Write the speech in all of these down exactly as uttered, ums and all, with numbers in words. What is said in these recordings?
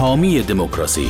حامی دموکراسی.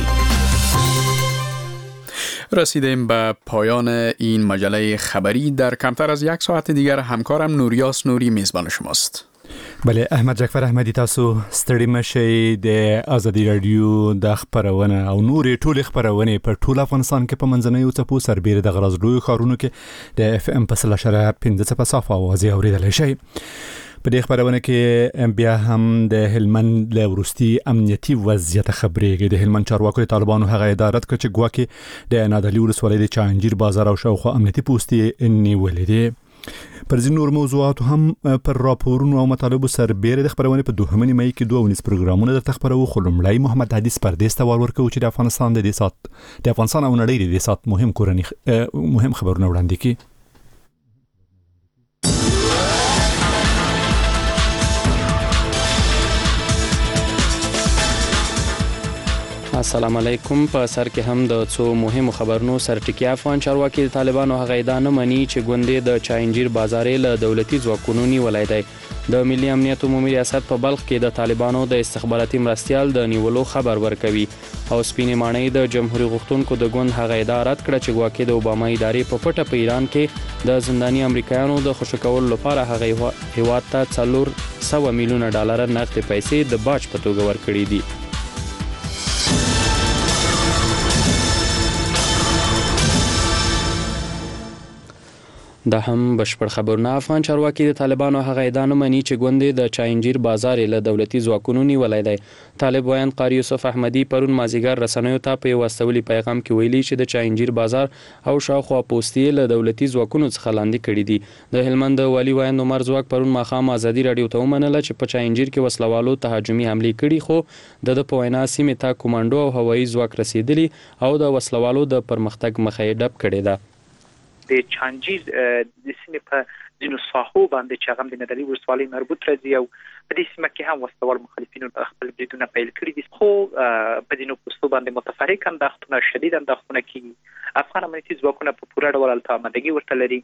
رسیدیم به پایان این مجله خبری. در کمتر از یک ساعت دیگر همکارم نوریاس نوری میزبان شماست. بله، احمد جعفر احمدی، تاسو ستړي مشئ. د ازادي رادیو د خبرونه او نورې ټولې خبرونه په ټول افغانستان کې په منځنیو څپو سربېره د غرض لوی ښارونو کې د اف ام په سل اشاره پنځه څپه صافه اوازې اورېدلی شئ. په دې خبرونه کې بیا هم د هلمند له وروستي امنیتي وضعیت خبرېږي. د هلمند چارواکو د طالبانو هغه ادارت کړ چې ګواکې د نادعلي ولسوالۍ د چانجیر بازار او شاوخوا امنیتي پوستې نیولې دي. پر ځینو نور موضوعاتو هم پر راپورونو او مطالبو سربېره د خبرونې په دوهمه نیمایي کې دوه ونیز پروګرامونه درته خبرو. خو لومړی محمد حدیث پردیس ته وار ورکوو چې د افغانستان د دې ساعت د افغانستان او نړۍ د دې ساعت مهم کورني مهم خبرونه وړاندې کړي. السلام علیکم. په سر کې هم د څو مهمو خبرونو سرټکی. افغان چارواکي د طالبانو هغه ادعا نه مني چې ګوندې د چاینجیر بازارې له دولتي ځواکونو نیولی دی. د ملي امنیت عمومي ریاست په بلخ کې د طالبانو د استخباراتي مرستیال د نیولو خبر ورکوي او سپینې ماڼۍ د جمهوریت غوښتونکو د ګوند هغه ادعا رد کړه چې ګواکې د اوباما ادارې په پټه په ایران کې د زنداني امریکایانو د خوشي کولو لپاره هغه هیواد ته څلور سوه میلیونه ډالر نقدې پیسې د باج په توګه ورکړي دي. دا هم بشپړ خبرونه. افغان چارواکي د طالبانو هغه ادعا نه مني چې ګوندې د چاینجیر بازار له دولتي ځواکونو نیولی دی. طالب ویان قاری یوسف احمدي پرون مازیګر رسنیو ته په یو استولي پیغام کې ویلي چې د چاینجیر بازار او شاوخوا پوستې له دولتي ځواکونو څخه لاندې کړي دي. د هلمند والي ویان عمر ځواک پرون ماښام ازادي رادیو ته ومنله چې په چاینجیر کې وسلوالو تهاجمي حملې کړي، خو د په وینا سیمې ته کومانډو او هوایي ځواک رسیدلی او د وسلوالو د پرمختګ مخه یې ډب کړې ده. د چانجیر د سیمې په ځینو ساحو باندې چې هغه د نادعلي ولسوالۍ مربوط راځي او په دې سیمه کې هم وسلوال مخالفینو خپل بریدونه پیل کړي دي، خو په ځینو پوستو باندې متفرق انداختونه شدید انداختونه کېږي. افغان امنیتي ځواکونه په پوره ډول هلته آمادګي ورته لري.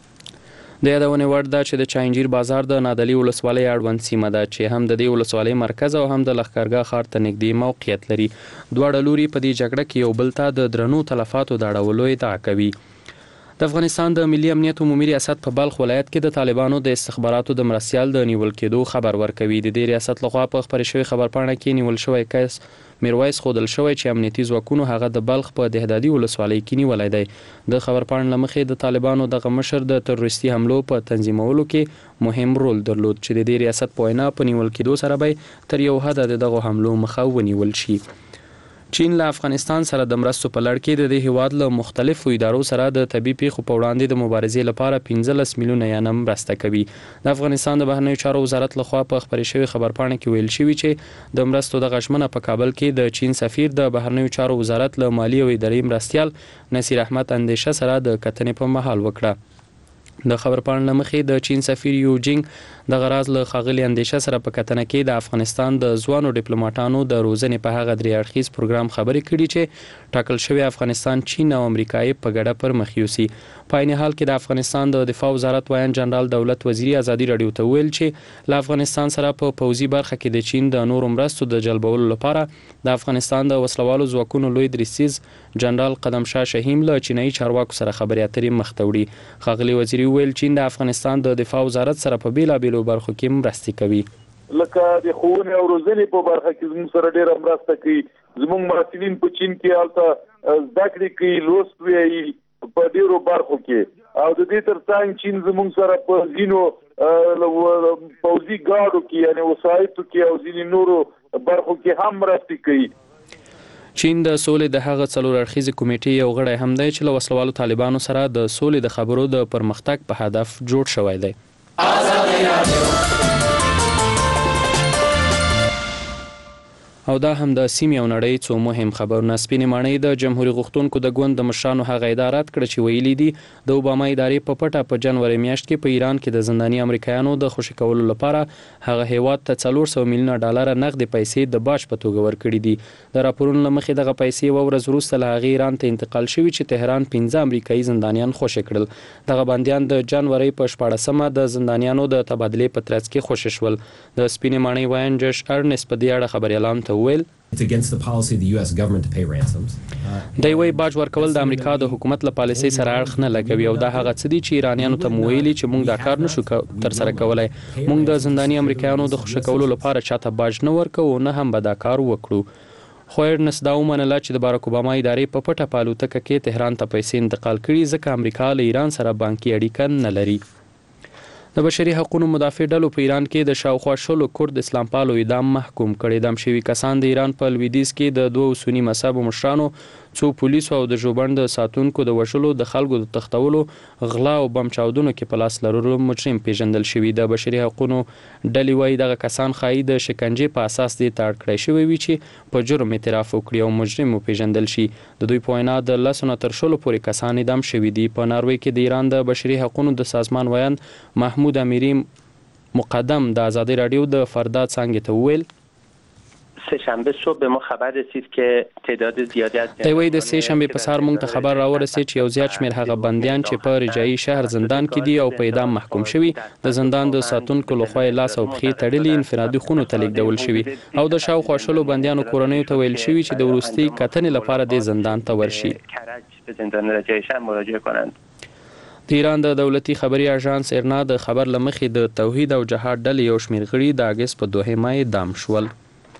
د یادونې وړ ده چې د چاینجیر بازار د نادعلي ولسوالۍ اړوند سیمه ده چې هم د دې ولسوالۍ مرکز او هم د لښکرګاه ښار ته نږدې موقعیت لري. دواړه لوري په دې جګړه کې یو بل ته د درنو تلفاتو د اړولو ادعا کوي. د افغانستان د ملي امنیت عمومي ریاست په بلخ ولایت کې د طالبانو د استخباراتو د مرستیال د نیول کېدو خبر ورکوي. د دې ریاست لخوا په خپرې شوې خبرپاڼه کې نیول شوی کس میرویس خودل شوی چې امنیتي ځواکونو هغه د بلخ په دهدادي ولسوالۍ کې نیولی دی. د خبرپاڼې له مخې د طالبانو دغه مشر د تروریستي حملو په تنظیمولو کې مهم رول درلود چې د دې ریاست په وینا په نیول کېدو سره به تر یو حده د دغو حملو مخه ونیول شي. چین له افغانستان سره د مرستو په لړ کې د دې هیواد له مختلفو ادارو سره د طبي پیښو په وړاندې د مبارزې لپاره پنځلس میلیونه یانه مرسته کوي. د افغانستان د بهرنیو چارو وزارت لخوا په خپرې شوې خبرپاڼه کې ویل شوي چې د مرستو دغه ژمنه په کابل کې د چین سفیر د بهرنیو چارو وزارت له مالي او اداري مرستیال نصیر احمد اندیشه سره د کتنې په مهال وکړه. د خبرپاڼې له مخې د چین سفیر یو جینګ د غراز له ښاغلي اندیشه سره په کتنه کې د افغانستان د ځوانو ډیپلوماټانو د روزنې په هغه درې اړخیز پروګرام خبرې کړي چې ټاکل شوی افغانستان، چین او امریکا یې په ګډه پر مخ یوسي. په عین حال کې د افغانستان د دفاع وزارت ویان جنرال دولت وزیري ازادي رادیو ته ویل چې له افغانستان سره په پوځي برخه کې د چین د نورو مرستو د جلبولو لپاره د افغانستان د وسلوالو ځواکونو لوی دریسیز جنرال قدم شاه شهیم له چینایي چارواکو سره خبرې اترې مخ ته وړي. ښاغلي وزیري ویل چین د افغانستان د دفاع وزارت سره په بیلابیلو برخو کې مرستې کوي. لکه د ښوونې او روزنې په برخه کې زموږ سره ډېره مرسته کوي. زموږ محصلین په چین کې هلته زده کړې کوي، لوست وایي په ډېرو برخو کې، او د دې ترڅنګ چین زموږ سره په ځینو پوځي ګاډو کې یعنې وسایطو کې او ځینې نورو برخو کې هم مرستې کوي. چین د سولې د هغه څلور اړخیزې کمیټې یو غړی هم دی چې له وسلوالو طالبانو سره د سولې د خبرو د پرمختګ په هدف جوړ شوی دی. او دا هم د سیمې او نړۍ څو مهم خبرونه. سپینې ماڼۍ د جمهوریت غوښتونکو د ګوند د مشرانو هغه ادعا رد کړه چې ویلي دي د اوباما ادارې په پټه په جنوري میاشت کې په ایران کې د زنداني امریکایانو د خوشي کولو لپاره هغه هیواد ته څلور سوه میلیونه ډالر نقدې پیسې د باج په توګه ورکړي دي. د راپورونو له مخې دغه پیسې یوه ورځ وروسته له هغې ایران ته انتقال شوي چې تهران پنځه امریکایي زندانیان خوشي کړل. دغه بندیان د جنوري په شپاړسمه د زندانیانو د تبادلې په ترڅ کې خوشي شول. د سپینې ماڼۍ ویان جش ارنس په دې اړه خبریالانو ته ته وویل It's against the policy of the U S government to pay ransoms. دی وی باج ورکول د امریکا د حکومت له پالیسۍ سره اړخ نه لګوي او دا هغه څه دي چې ایرانیانو ته مو ویلي چې موږ دا کار نشو تر سره کولای. موږ د زنداني امریکایانو د خوشی کولو لپاره چاته باج نه ورکوو نه هم به دا کار وکړو. خو ایرنس دا ومنله چې د باراک اوباما ادارې په پټه په الوتکه کې تهران ته پیسې انتقال کړي ځکه امریکا له ایران سره بانکي اړیکه نه لري. د بشري حقوقو مدافع ډلو په ایران کې د شاوخوا شلو کورد اسلام پالو اعدام محکوم کړي. اعدام شوي کسان د ایران په لویدیځ کې د دوه سنی مذهبو مشرانو، څو پولیسو او د ژوبڼ د ساتونکو د وژلو، د خلکو د تښتولو، غلا او بم چاودنو کې په لاس لرلو مجرم پیژندل شوي. د بشري حقوقو ډلې وایي دغه کسان ښایي د شکنجې په اساس دې ته اړ کړی شوي وي چې په جرم اعتراف وکړي او مجرم وپیژندل شي. د دوی په وینا د لسو نه تر شلو پورې کسان اعدام شوي دي. په ناروې کې د ایران د بشري حقوقو د سازمان ویاند محمود امیری مقدم د آزادی رادیو د فرداد څانګې ته وویل سه شنبه صبح به ما خبر رسید که تعداد زیادی از دی وی د سه شنبه په سهار موږ ته خبر راورسید چې یو زیات شمېر هغه بندیان چې په رجایي شهر زندان کې دي او په اعدام محکوم شوي د زندان د ساتونکو لخوا لاس او پښې تړلي انفرادي خونو ته لیږدول شوي او د شاوخوا شلو بندیانو کورنیو ته ویل شوي چې د وروستي کتنې لپاره د زندان ته ورشي. به زندان رجایي شهر مراجعه کنند. د ایران د دولتي خبري اژانس ایرنا د خبر لمخې د توحید او جهاد ډلې یو شمېر غړي د اګست په دوهمه اعدام شول.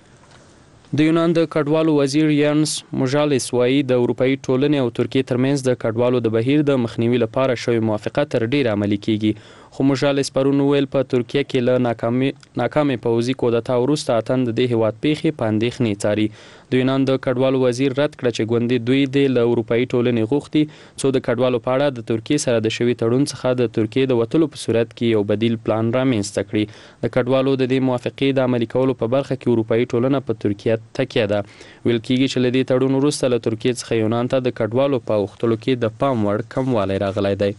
د یونان د کډوالو وزیر یانس موژالیس وایي د اروپאי ټولنې او ترکیې ترمنځ د کډوالو د بهیر د مخنیوي لپاره شوی موافقه تر ډیره عملي کیږي. خو موژالیس پرون ویل په ترکیه کې له ناکامي ناکامې پوځي کودتا وروسته اتن د دې هیواد پیښې په اندېښنې څاري. د یونان د کډوالو وزیر رد کړه چې ګوندې دوی د له اروپאי ټولنې غوښتي څو د کډوالو په اړه د ترکیې سره د شوي تړون څخه د ترکیې د وتلو په صورت کې یو بدیل پلان رامنځته کړي. د کډوالو د دې موافقې د عملي کولو په برخه کې اروپאי ټولنه په ترکیه تکیه ده. ویل کېږي چې له دې تړون وروسته له ترکیې څخه یونان ته د کډوالو په اوښتلو کې د پام وړ کموالی راغلی دی.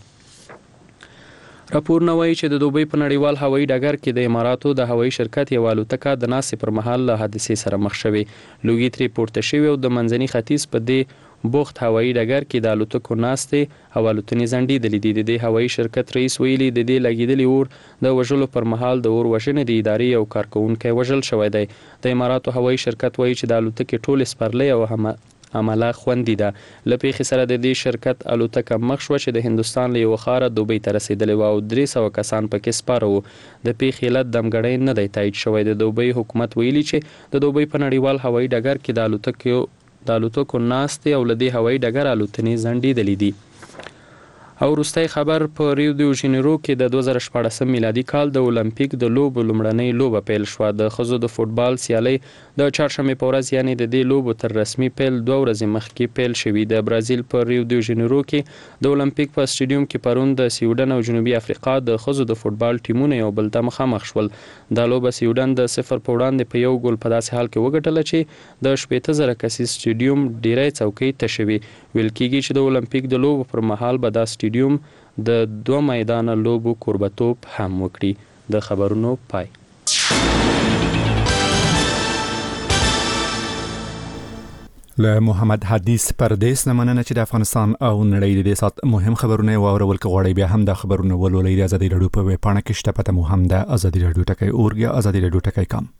راپورونه وایي چې د دوبۍ په نړیوال هوایي ډګر کې د اماراتو د هوایي شرکت یوه الوتکه د ناستې پر مهال له حادثې سره مخ شوې. لوګي ترې پورته شوې او د منځني ختیځ په دې بوخت هوایي ډګر کې د الوتکو ناستې او الوتنې ځنډېدلې دي. د دې هوایي شرکت رئیس ویلي د دې لګېدلي اور د وژلو پر مهال د اور وژنې د ادارې یو کارکوونکی وژل شوی دی. د اماراتو هوایي شرکت وایي چې د الوتکې ټولې سپرلۍ او هم عمله خوندي ده. له پیښې سره د دې شرکت الوتکه مخ شوه چې د هندوستان له یوه ښاره دوبۍ ته رسېدلې وه او درې سوه کسان پکې سپاره وو. د پیښې علت دمګړی نه دی تایید شوی. د دوبۍ حکومت ویلي چې د دوبۍ په نړیوال هوایي ډګر کې د الوتکو د الوتکو ناستې او له دې هوایي ډګر الوتنې ځنډېدلې دي. او وروستی خبر په ریو دیو جنیرو کې د دوه زره شپاړسم میلادي کال د اولمپیک د لوبو لومړنۍ لوبه پیل شوه. د ښځو د فوټبال سیالۍ د چهارشنبې په ورځ یعنې د دې لوبو تر رسمي پیل دوه ورځې مخکې پیل شوي. د برازیل په ریو دیو جنیرو کې د اولمپیک په سټیډیوم کې پرون د سویډن او جنوبي افریقا د ښځو د فوټبال ټیمونه یو بل ته مخامخ شول. دا لوبه سویډن د صفر په وړاندې په یو ګول په داسې حال کې وګټله چې د شپېته زره کسیز سټیډیوم ډیری څوکۍ تشه وي. ویل کېږي چې د اولمپیک د لوبو پر مهال به دا سټیډیوم د دوه میدانه لوبو کوربتوب هم وکړي. د خبرونو پای. له محمد حدیث پردیس نه مننه چې د افغانستان او نړۍ د دې سات مهم خبرونه واورول. که غواړئ بیا هم د خبرونه ولولئ د ازادي رادیو په ویب پاڼه کې شته، پته مو هم د ازادي رادیو ټکی اورګ یا ازادي رادیو ټکی کام.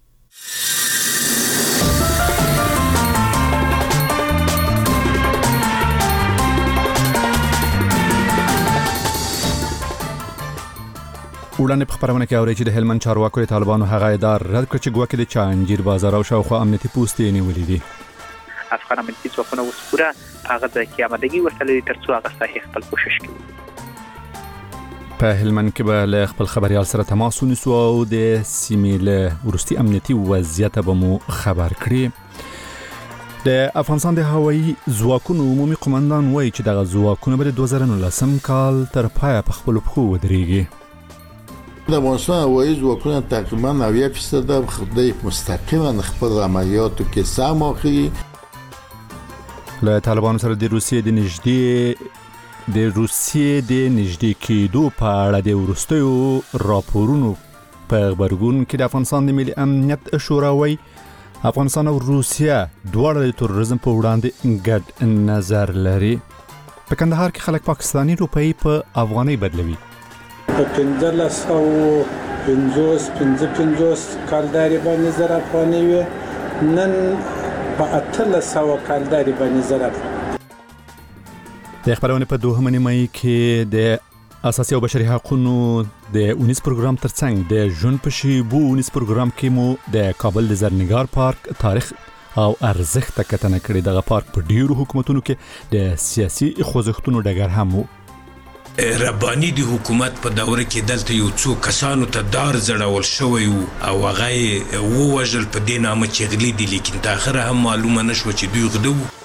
وړاندې په خبرونه کې اوري چې د هلمند چارواکو د طالبانو هغه ادعا رد کړ چې ګواکې د چانجیر بازار او شاوخوا امنیتي پوستې نیولې دي. افغان امنیتي ځواکونه اوس پوره هغه ځای کې آمادګي ورته لري تر څو هغه صحیح خپل کوشش کوي. په هلمند کې به له خپل خبريال سره تماس ونیسو او د سیمې له وروستي امنیتي وضعیت به مو خبر کړي. د افغانستان د هوایي ځواکونو عمومي قومندان وایي چې دغه ځواکونه به د دوه زره نولسم کال تر پایه په خپلو پښو ودرېږي. د افغانستان هوایي ځواکونه تقریبا نوي فیصد د خپل مستقیما خپل عملیاتو کې سهم اخلي. له طالبانو سره د روسیې د نږدې د روسیې د نږدې کېدو په اړه د وروستیو راپورونو په غبرګون کې د افغانستان د ملي امنیت شورا وایي افغانستان او روسیه دواړه د تروریزم په وړاندې ګډ نظر لري. په کندهار کې خلک پاکستاني روپۍ په افغانۍ بدلوي. په پنځلس سوه پنځوس پنځه پنځوس کال داري باندې زر افغانۍ وي نن په اتلس سوه کلداري باندې ضرب. د خبرونه په دوهمه نیمه کې د اساسي او بشري حقوقو د اونیس پروګرام ترڅنګ د ژوند په شیبو اونیس پروګرام کې مو د کابل د زرنګار پارک تاریخ او ارزښت کتنه کړې. دغه پارک په ډیرو حکومتونو کې د سیاسي خوځښتونو ډګر هم وو. رباني د حکومت په دوره کې دلته یو څو کسانو ته دار زړول شوی او هغه ووژل په دې نامه چې غلي دي، لیکن تر اخره هم معلومه نشوه چې دوی غده وو.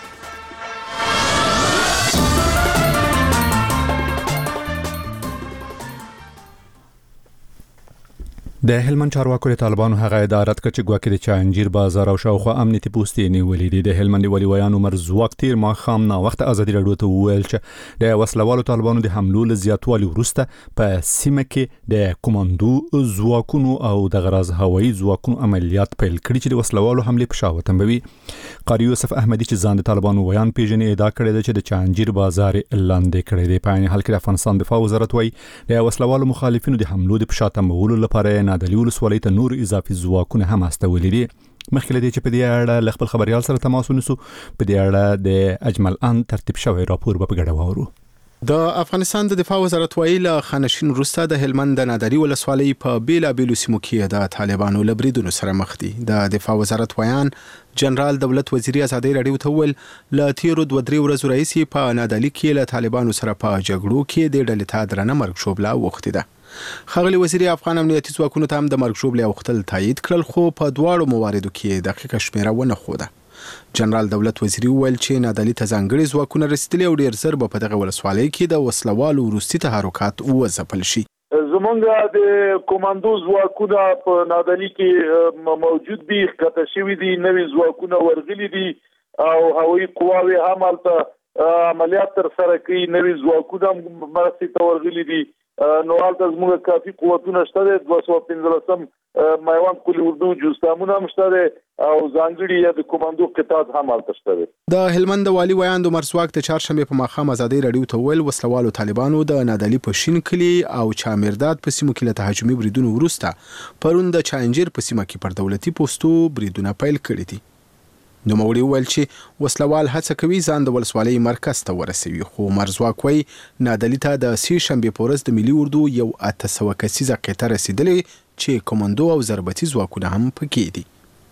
د هلمند چارواکو د طالبانو هغه ادارت کچ ګواکې د چانجیر بازار او شاوخوا امنیتي پوسټې نیولې دي. د هلمند ولی ویان عمر زواک تیر ما خام نا وخت ازادي راډیو ته وویل چې د وسلوالو طالبانو د حملو له زیاتوالي وروسته په سیمه کې د کوماندو زواکونو او د غراز هوایي زواکونو عملیات پیل کړي چې د وسلوالو حمله په شاو تنبوي. قاری یوسف احمدی چې ځان د طالبانو ویان پیژنې ادعا کړې ده چې د چانجیر بازار لاندې کړی دی. په عین حال کې د افغانستان دفاع وزارت وايي د وسلوالو مخالفینو د حملو د پښاتمولو لپاره نادلی ولسوالۍ ته نور اضافي ځواکونه هم استولې دي. مخکې له دې چې په دې اړه له خپل خبريال سره تماس ونیسو، په دې اړه د اجمل ان ترتیب شوی راپور په ګډه واورو. د افغانستان د دفاع وزارت ویل خانشین روستا د هلمند د نادری ولسوالۍ په بیلا بیلو سیمو کې د طالبانو لبریدونو سره مخ دي. د دفاع وزارت ویان جنرال دولت وزیر ازادي راډیو ته ویل ل تیرو دوه درې ورځې راځي په نادلی کې له طالبانو سره په جګړو کې د ډلې ته درنه مرګ شوبله وخت ده. خغلی وزیر افغان امنیتي ځواکونو ته هم د مرګ شوبله وختل تایید کړل، خو په دواړو مواردو کې دقیقه شمیره ونه خوده. جنرال دولت وزیر ویل چې نادلی ته ځانګړي ځواکونه رسیدلي او ډیر زر په دغه ولسوالۍ کې د وسلوالو وروستي تحرکات وځپل شي. زمونږ د کوماندو ځواکونه په نادلی کې موجود دي، ښکته شوي دي، نوي ځواکونه ورغلي دي او هوایي قواوې هم هلته عملیات ترسره کوي، نوي ځواکونه هم مرستې ته ورغلي دي. نو هلته زموږ کافي قوتونه شته دي، دوه سوه پنځلسم میوند قلي اردو جوستامونه هم شته دي او ځانګړي یا د کوماندو قطاعات هم هلته شته دي. د هلمند والي ویان عمر زواک د چهارشنبه په ماښام ازادي راډیو ته ویل وسلوالو طالبانو د نادلی په شین کلی او چامرداد په سیمو کې له تهاجمي بریدونو وروسته پرون د چانجیر په سیمه کې پر دولتي پوسټو بریدونه پیل کړي دي. نو موري ویل چې وسلوال هڅه کوي ځان د ولسوالۍ مرکز ته ورسوي، خو مرزواک وی نادلی ته د سی شنبه په ورځ د ملي اردو یو اته سوه کسیزه قطعه رسیدلې چې کوماندو او ضربتي ځواکونه هم پکې دي.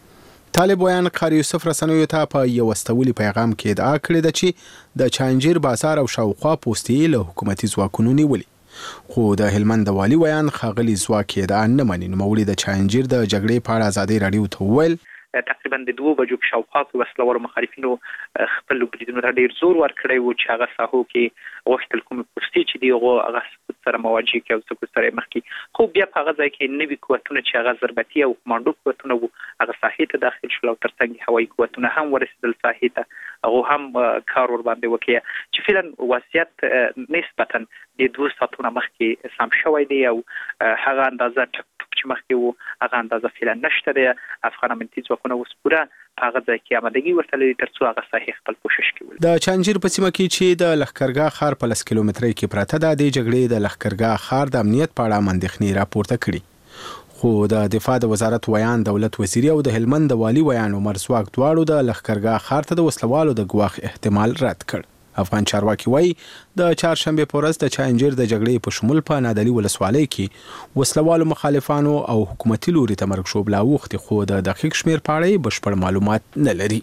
طالب ویان قاری یوسف رسنیو ته په یو استولي پیغام کې ادعا کړې ده چې د چانجیر بازار او شاوخوا پوسټې له حکومتي ځواکونو نیولې، خو د هلمند والي ویان خاغلی ځواک ادعا نه مني. نو موري د چانجیر د جګړې په اړه ازادي راډیو ته ویل تقریبا د دوه بجو په شاوخوا کې وسلوالو مخالفینو خپل بریدونو ته ډیر زور ورکړی و چې هغه ساحو کې غوښتل کوم پوسټې چې دی هغه سقوط سره مواجه کې او سقوط سره مخ کې، خو بیا په هغه ځای کې نوي قوتونه چې هغه ضربتي او کمانډو قوتونه وو هغه ساحې ته داخل شول او ترڅنګ هوایي قوتونه هم ورسېدل ساحې ته، هغه هم کار ور باندې وکړي چې فعلا وضعیت نسبتا د دوه ساعتونو مخکې سم شوی دی او هغه اندازه چې مخکې وو هغه اندازه فعلا نشته دی. افغان امنیتي ځواکونه اوس پوره هغه ځای کې آمادګي ورته لري ترڅو هغه صحیح خپل کوشش کوي. د چانجیر په سیمه کې چې د لښکرګاه ښار په لس کیلومترۍ کې پراته ده، د جګړې د لښکرګاه ښار د امنیت په اړه اندېښنې راپورته کړي، خو د دفاع د وزارت ویان دولت وزیر او د هلمند والي ویان عمر زواک دواړو د لښکرګاه ښار ته د وسلوالو د ګواښ احتمال رد کړ. افغان چارواکي وایي د چهارشنبه په ورځ د چانجیر د جګړې په شمول په نادلی ولسوالۍ کې وسلوالو مخالفانو او حکومتي لوري ته مرګ شوبله وختي، خو د دقیق شمیر په اړه بشپړ معلومات نه لري.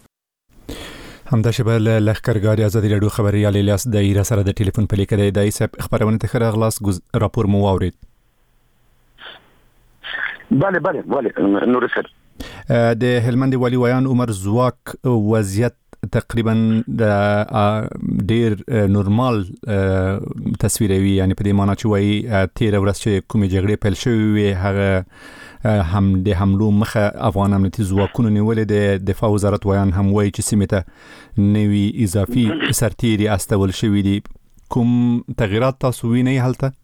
همدا شبه لښکرګاه ازادي راډیو خبريال الیاس د ایرا سره د ټلیفون په لیکه د ایسب خبرونه ته خراغلاس راپور مو واورید. بله بله بله نور سر د هلمند والي ویان عمر زواک وضعیت تقریبا د ډیر نورمال تصویروي، یعنی په دې معنی چې وایي تیر ورځ چې کومې جګړې پیل شوې وي هغه هم د حملو مخه افغان امنیتي ځواکونو نیولې. د دفاع وزارت ویان هم وایي چې سیمې ته نوي اضافي سرتیري استول شوي دي. کوم تغییرات تاسو وینئ هلته؟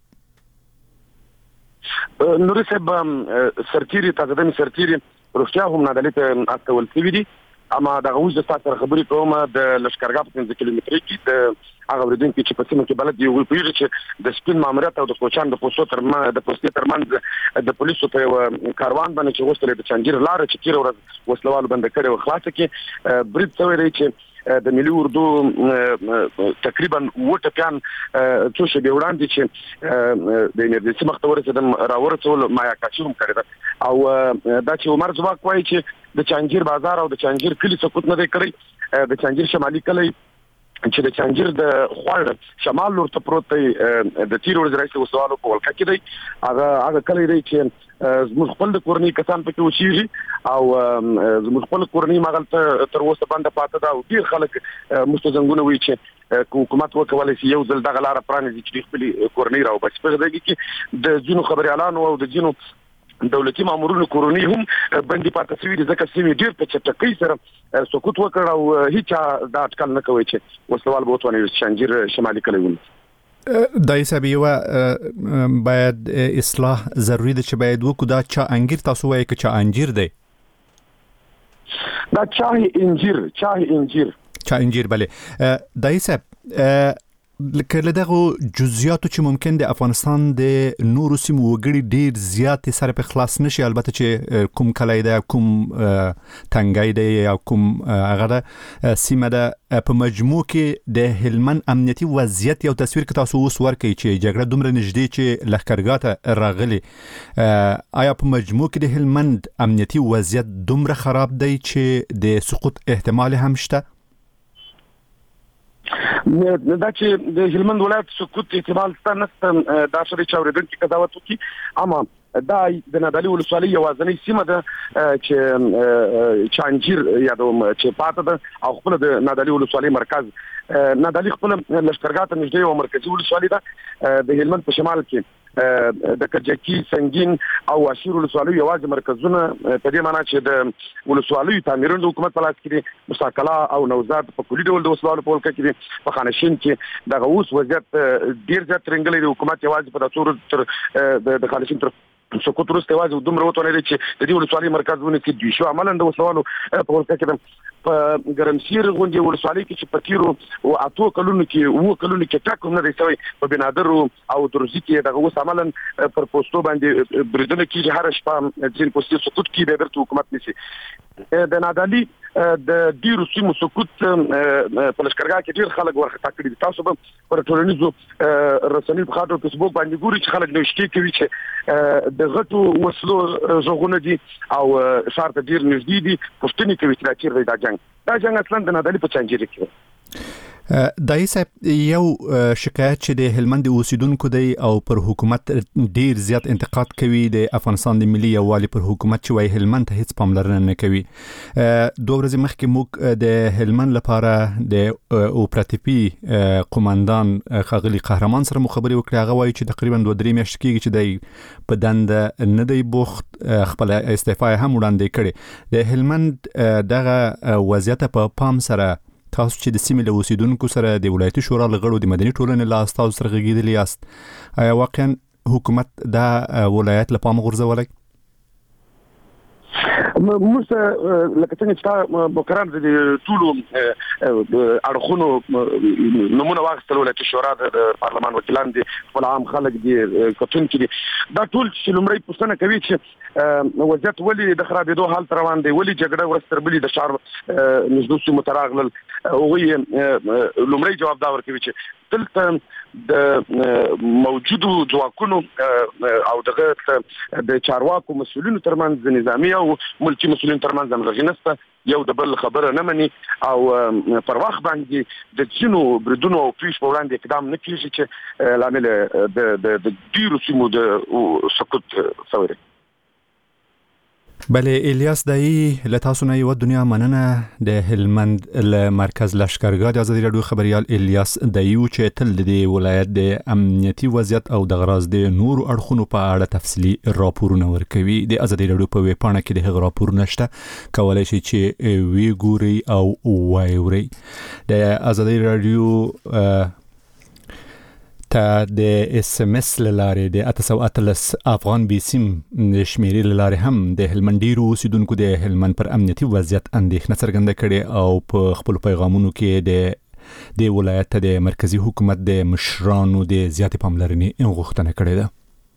نور صاحب سرتیري تقدم سرتیري روغتیا هم نادلی ته استول شوي دي اما د غوښ د تاسو خبرې کوم د لشکرګاه په پنځه کیلومتر کې د هغه ورډین کې چې په سیمه کې بلد یو پیری چې د سپین ماموریت او د کوچان د پوسټو ترمن د پوسټي ترمن د پولیسو په کاروان باندې چې وستل د چنجیر لار چې تیر ورځ وسلوال بند کړي او خلاص کې برید څوی دی چې د ملي اردو تقریبا وټه پیان څو شی وړاندې چې د امرجنسي مختور څخه راورڅول ما یا کاچوم کړی او دا چې عمر ځواک وایي چې د چنجیر بازار او د چنجیر کلی سقوط نه کړی د چنجیر شمالي کلی چې د چنجیر د خوړ شمال لور ته پروت دی د تیر ورځ راځي وسوالو په ولکه کې دی هغه هغه کلی دی چې زموږ خپل د کورنۍ کسان پکې وشيږي او زموږ خپل کورنۍ مغلطه تر اوسه باندې پاتې ده او ډیر خلک مستزنګونه وایي چې حکومت وکولای شي یو ځل دغه لار پرانیزي چې خپل کورنۍ راو بچ په دغه کې د جنو خبري اعلان او د جنو دولتي مامورونو کورونی هم باندې پاتې شوی د ځکه سیمه ډیر په چټکۍ سره سقوط وکړ او هیڅ دا اټکل نه کوي چې وسوال بوتونه شنجیر شمالي کلیونه دای سبیوه باید اصلاح ضروری ده چې باید وکړو دا چا انګیر تاسو وایي چې چا انجیر دی دا چای انجیر چای انجیر چا انجیر بله دای سب لکه دغه جزئیاتو چې ممکن د افغانستان د نورو سیمو وګړي ډیر زیات سره په خلاص نشي البته چې کوم کلای ده کوم تنګای ده یا کوم هغه سیمه ده په مجموع کې د هلمند امنیتي وضعیت یو تصویر کې تاسو اوس ورکړئ چې جګړه دومره نږدې چې لښکرګاه ته راغلي آیا په مجموع کې د هلمند امنیتي وضعیت دومره خراب دی چې د سقوط احتمال هم شته دا چې د هلمند ولایت سقوط احتمال ستنه دا شری چاوریدل چې قضاوت وکي اما دا د نادعلي ولسوالۍ یوازنۍ سیمه ده چې چانجیر یادوم چې پاتې ده او خپل د نادعلي ولسوالۍ مرکز نادعلي خپل لشکرګاه ته نږدې او مرکزی ولسوالۍ ده د هلمند په شمال کې د کجکی سنگین او اشیر ولسوالۍ یوازې مرکزونه په دې معنی چې د ولسوالۍ تعمیرون د حکومت په لاس کې دي مساکلا او نوزاد په کلی ډول د وسلوالو په ولکه کې دي په خانشین کې د غوس وضعیت ډیر زیات ترنګلې د حکومت یوازې په تاسو تر د خانشین تر سقوط وروسته یوازې دومره وته لري چې د دې ولسوالۍ مرکزونه کې دوی شو عملاً د وسلوالو په ولکه کې په ګرمسیر غونډې ولسوالۍ کې چې پتیرو او اتو کلونو کې وو کلونو کې ټاکم نه دی شوی په بنادر او درزي کې دغه وس عملاً پر پوسټو باندې بریدونه کې هر شپه ځین پوسټي سقوط کې به ورته حکومت نشي د نادعلي د ډیرو سیمو سقوط په لشکرګاه کې ډیر خلک ورخه کړي تاسو به پر ټولنیزو رسنیو په خاطر فیسبوک باندې ګوري چې خلک نوښتي کوي چې د غټو وسلو زغونه دي او شرط ډیر نږدې دي پښتني کوي چې راځي دا جنگ دا جنگ اصلا د نادعلي په چنجیر کې دای صاحب یو شکایت چې د هلمند اوسیدونکو دی او پر حکومت ډیر زیات انتقاد کوي د افغانستان د ملي یووالي پر حکومت چې وای هلمند ته هیڅ پاملرنه نه کوي دوه ورځې مخکې موږ د هلمند لپاره د اوپراتیفي قومندان خاغلی قهرمان سره مخابره وکړه هغه وایي چې تقریبا دوه درې میاشتې کېږي چې دی په دنده نه دی بوخت خپل استعفا هم وړاندې کړي د هلمند دغه وضعیت په پام سره تاسو چې د سیمې له اوسیدونکو سره د ولایتي شورا لغړو د مدني ټولنې لاس تاسو سره غږیدلی یاست آیا واقعا حکومت دا ولایت له پامه غورځولی موږ لکه څنګه چې مقرر دي ټول اړخونو نمونه واخیستل ولایتي شورا د پارلمان وکیلان دي خپل عام خلک دي کتونکي دي دا ټول چې لومړی پوښتنه کوي چې وضعیت ولې د خرابېدو حالت روان دی ولې جګړه ورسره بلې د شهر نږدې سیمو ته راغلل هغوی لومړی جواب دا ورکوي چې دلته د موجودو ځواکونو او دغه د چارواکو مسؤلینو ترمنځ نظامی او ملکی مسؤلین ترمنځ همغږي نشته یو د بل خبره نه مني او پر وخت باندې د ځینو بریدونو او پیش په وړاندې اقدام نه کیږي چې لامل د د ډیرو سیمو د سقوط شوی بله الیاس دایی له تاسو نه یو دنیا مننه د هلمند له مرکز لشکرګاه د ازادي راډیو خبريال الیاس دایی چې تل د ولایت د امنیتي وضعیت او د غراض د نورو اړخونو په اړه تفصیلی راپورونه ورکوي د ازادي راډیو په ویب پاڼه کې د هغه راپورونه شته کولای شئ چې وی ګوري او وایوري د ازادي راډیو ته د اس ام اس لاره د اته سوه اتلس افغان بیسیم شمیرې لاره هم د هلمند ډیرو اوسیدونکو د هلمند پر امنیتي وضعیت اندېښنه څرګنده کړې او په خپل پیغامونو کې د د ولایت د مرکزی حکومت د مشرانو د زیاتې پاملرنې غوښتنه کړې ده.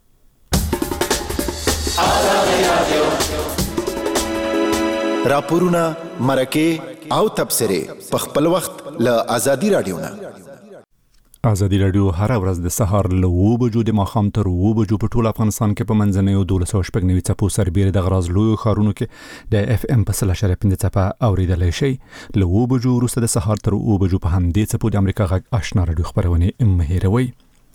راپورونه مرکه او تبصره په خپل وخت له ازادي رادیو نه. ازادي رادیو هر ورځ د سهار له اوه بجو د ماښام تر اوه بجو په ټول افغانستان کې په منځنیو دولس سوه شپږ نوي څپو سربیره د غراض لویو ښارونو کې د اف ام په سل اشاریه پنځه څپه اوریدلی شئ. له اوه بجو وروسته د سهار تر اوه بجو په همدې څپو د امریکا غږ آشنا رادیو خپرونې مه هېروئ.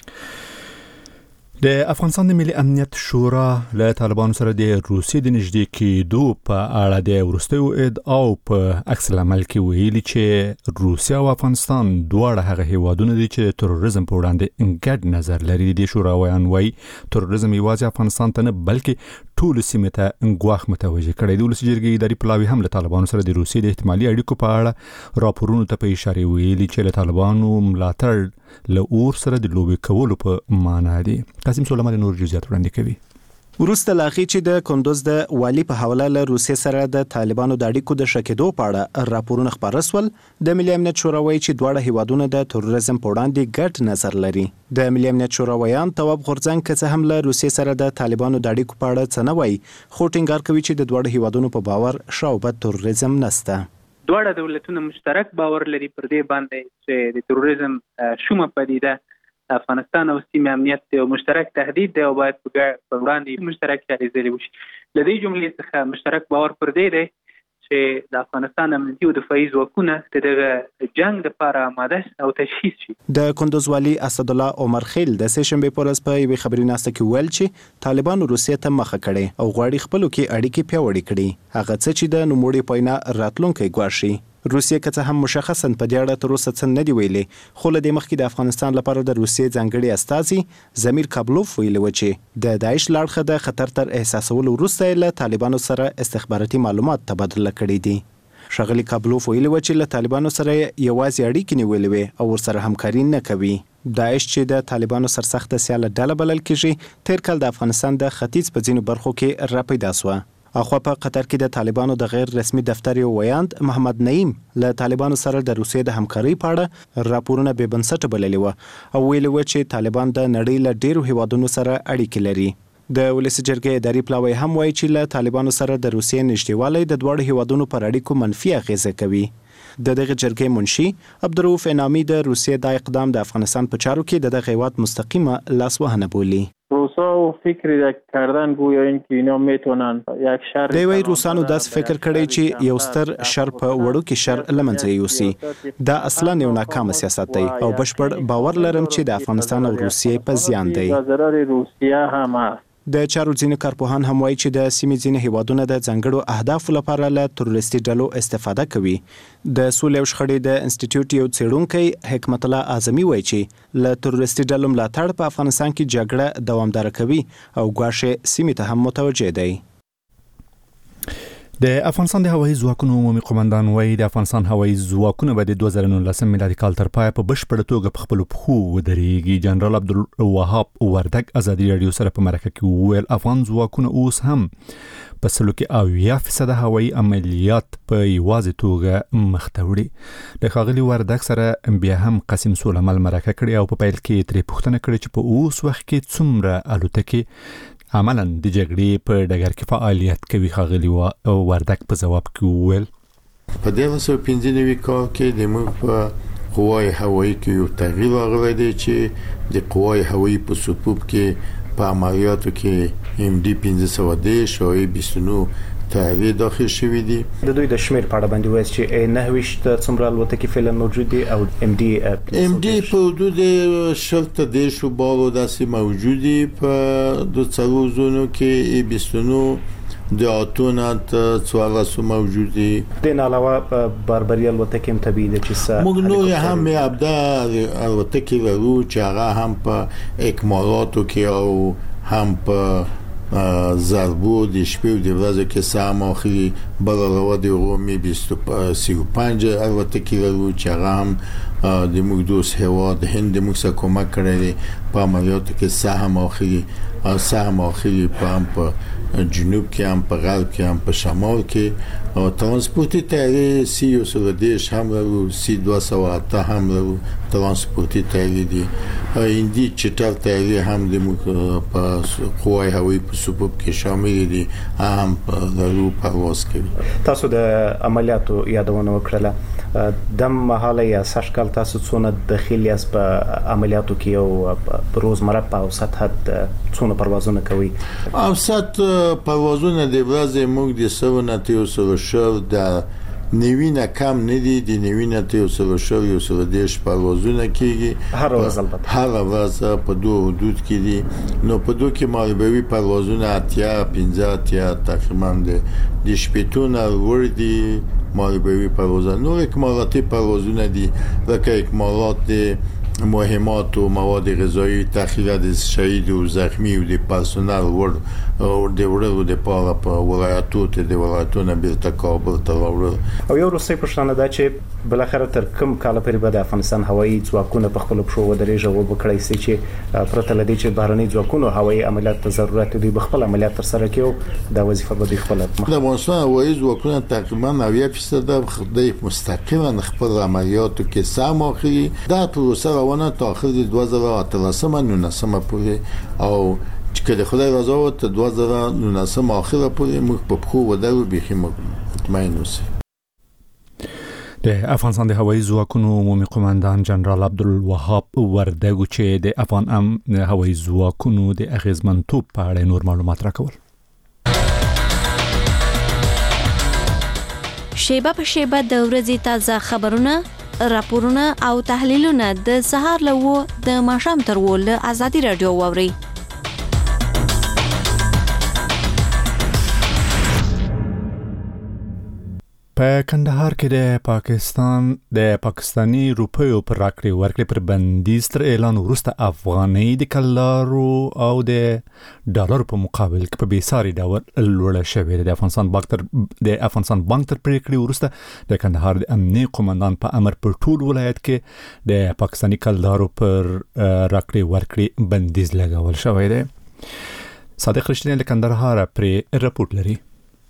د افغانستان د ملي امنیت شورا له طالبانو سره د روسیې د نږدې کېدو په اړه د وروستیو ادعاو په عکس العمل کې ویلي چې روسیه او افغانستان دواړه هغه هیوادونه دي چې تروریزم په وړاندې ګډ نظر لري. د شوراویان وایي تروریزم یوازې افغانستان ته نه بلکې ټول سیمې ته ګواښ متوجه کړی. د ولسي جرګې اداري پلاوي هم له طالبانو سره د روسیې د احتمالي اړیکو په اړه راپورونو ته په اشاره ویلي چې له طالبانو ملاتړ له اور سره د لوبې کولو په معنا دي. قاسم سلیمانی نور جزئیات وړاندې کوي. وروسته لاغي چې د کندوز د والی په حواله له روسیې سره د طالبانو د اړیکو د شکېدو په اړه راپورونه خپاره سول، د ملي امنیت شورا وایي چې دواړه هیوادونه د تروریزم په وړاندې ګډ نظر لري. د ملي امنیت شورا ویان تواب غورځنګ که څه هم له روسیې سره د طالبانو د اړیکو په اړه څه نه وایي، خو ټینګار کوي چې د دواړو هیوادونو په باور شاوبد تروریزم نسته. دواړه دولتونه مشترک باور لري پر دې باندې چې د تروریزم شومه پدیده افغانستان او سیمه امنیت یو مشترک تهدید دی او باید په وړاندې مشترک هلې ځلې وشي. له دې جملې څخه مشترک باور پر دې دی چې د افغانستان امنیتي او دفاعي ځواکونه د دغه جنگ لپاره آماده او تجهیز شي. د کندوز والي اسدالله عمر خیل د سه شنبې په ورځ په یوې خبري ناسته کې ویل چې طالبانو روسیې ته مخه کړې او غواړي خپلو کې اړیکې پیاوړې کړي، هغه څه چې د نوموړي په وینا راتلونکی ګواښي. روسیې که څه هم مشخصا په دې اړه تر اوسه څه نه دی ویلي، خو له دې مخکې د افغانستان لپاره د روسیې ځانګړي استازي زمیر کابلوف ویلي و چې د داعش له اړخه د خطر تر احساسولو وروسته له طالبانو سره استخباراتي معلومات تبادله کړي دي. ښاغلي کابلوف ویلي و چې له طالبانو سره یوازې اړیکې نیولې وې او ورسره همکاري نه کوي. داعش چې د طالبانو سرسخته سیاله ډله بلل کېږي، تیر کال د افغانستان د ختیځ په ځینو برخو کې راپیدا سوه. اخوا په قطر کې د طالبانو د غیر رسمي دفتر یو ویاند محمد نعیم له طالبانو سره د روسیې د همکارۍ په اړه راپورونه بې بنسټه بللي و او ویلي و چې طالبان د نړۍ له ډیرو هیوادونو سره اړیکې لري. د ولسي جرګې اداري پلاوی هم وایي چې له طالبانو سره د روسیې نږدېوالی د دواړو هیوادونو پر اړیکو منفي اغیزه کوي. د دغه جرګې منشي عبدالرؤف انعامي د روسیې دا اقدام د افغانستان په چارو کې د دغه هیواد مستقیمه لاسوهنه بولي. روسا و فکر کردن گویا اینکه اینا میتونن یک شر دوی روسانو داس فکر کړی چې یو ستر شر په وړو کې شر لمنځه یوسي. دا اصلا یو ناکام سیاست دی او بشپړ باور لرم چې د افغانستان او روسیې په زیان دی. ضرر روسیه هم است. د چارو ځینې کارپوهان هم وایي چې د سیمې ځینې هیوادونه د ځانګړو اهدافو لپاره له تروریستي ډلو استفاده کوي. د سولې او شخړې د انسټیټیوټ یو څېړونکی حکمت الله اعظمي وایي چې له تروریستي ډلو ملاتړ په افغانستان کې جګړه دوامداره کوي او ګواښ سیمې ته هم متوجه دی. د افغانستان د هوایي ځواکونو عمومي قومندان وایي د افغانستان هوایي ځواکونه به د دوه زره نولس میلادي کال تر پایه په بشپړه توګه په خپلو پښو ودرېږي. جنرال عبدالوهاب وردګ ازادي راډیو سره په مرکه کې وویل افغان ځواکونه اوس هم په سلو کې اویا فیصده هوایي عملیات په یوازې توګه مخته وړي. د ښاغلي وردګ سره بیا هم قاسم سلیمال مرکه کړې او په پیل کې ترې پوښتنه کړې چې په اوس وخت کې څومره الوتکې عملاً د جګړې په ډګر کې فعالیت کوي. ښاغلي وردګ په ځواب کې وویل په دغه سو پنځه نوي کال کې د موږ په قوای هوایي کې یو تغییر راغلی دی چې د قوای هوایي په صفوف کې په عملیاتو کې ام ډي پنځه سوه دېرش او بیست و نه طیارې داخل شوي دي. د دوی د شمیر په اړه باندې وایي چې نهه ویشت څومره الوتکې فعلا موجود دي او ام ډي ام ډي په حدود شل ته دېرشو بارو داسې موجود دي په دو څلور زونو کې بیست و نه د اتونه ته څوارلسو موجود دي. دین علاوه باربري الوتکې هم طبیعي ده چې څه موږ نور هم ابدا الوتکې لرو چې هغه هم په اکمالاتو کې او هم په ضربو د شپې او د ورځې کې سام اخري بل راو د رومي بیست و پنج الوتکې ورو چې هغه هم د موږ دوست هواد هند موږ سره کومک کړی په عملیاتو کې سهم اخري سهم اخري په جنوب کې هم په غرب کې هم په شمال کې او ترانسپورتي تیاری سی او سودیش هم ورو سی دو سو اته هم ورو ترانسپورتي تیاری دي اندی چټل تیاری هم د موږ په قوای هوایی په سپوب کې شامل دي هم ورو پرواز کوي. تاسو د عملیاتو یادونه وکړه د مهاله یا سشکل تاسو څونه داخلي اس په عملیاتو کې او په روزمره په اوسط حد څونه پروازونه کوي؟ اوسط پروازونه د ورځې موږ د سونه تیو سره شو د نیوینه کم ندی د نیوینه تیو سره شو یو سره دیش پروازونه کیږي هر ورځ البته هر ورځ په دوه حدود کې دي نو په دوه کې مالبوي پروازونه اتیا پنځه اتیا تقریبا د شپېتونه ور دي مالبوي پروازونه نو اکمالاتی پروازونه دي لکه اکمالات د مهمات و مواد غذایی تخلیه د شهید و زخمی و د پرسونل ور او د وړلو د پاره په ولایتو ته د ولایتونو بیرته کابل ته راوړل او یو روسي پښتانه دا چې بل اخر تر کوم کال پورې به د افغانستان هوایي ځواکونه په خپل پښو ودرېږي او وکړي چې پرته لدی چې بهرني ځواکونه هوایي عملیات ته ضرورت دي بخپل عملیات تر سره کوي دا وظیفه به خپل د افغانستان هوایي ځواکونه تقریبا نوي فیصد د خدای مستقیما خپل عملیاتو کې سم اخري دا پروسه ونه تا اخر د دوه زره و اتلسم نونسم پورې او چې د خدای رضا و ته دوه زره و نونسم اخر پورې موږ په خو ودرو بيخي مطمئن اوسئ. د افغانستان د هوایي ځواکونو عمومي قومندان جنرال عبدالوهاب وردګو چې د افغان ام هوایي ځواکونو د اغیزمنتوب په اړه نور معلومات راکول. شیبه په شیبه د ورځې تازه خبرونه راپورونه او تحلیلونه د سهار لوو د ماښام تر ول ازادي رادیو ووري. په کندهار کې د پاکستان د پاکستانی روپیو پر راکړې ورکړې پر بندیز تر اعلان وروسته افغاني د کلارو او د ډالر په مقابل کې په بیساري ډول لوړه شوې د افغانستان بانک تر د افغانستان بانک تر پریکړې وروسته د کندهار د امنیت قومندان په امر پر ټول ولایت کې د پاکستانی کلارو پر راکړې ورکړې بندیز لګول شوی دی. صادق رښتینی له کندهار پرې رپورټ لري.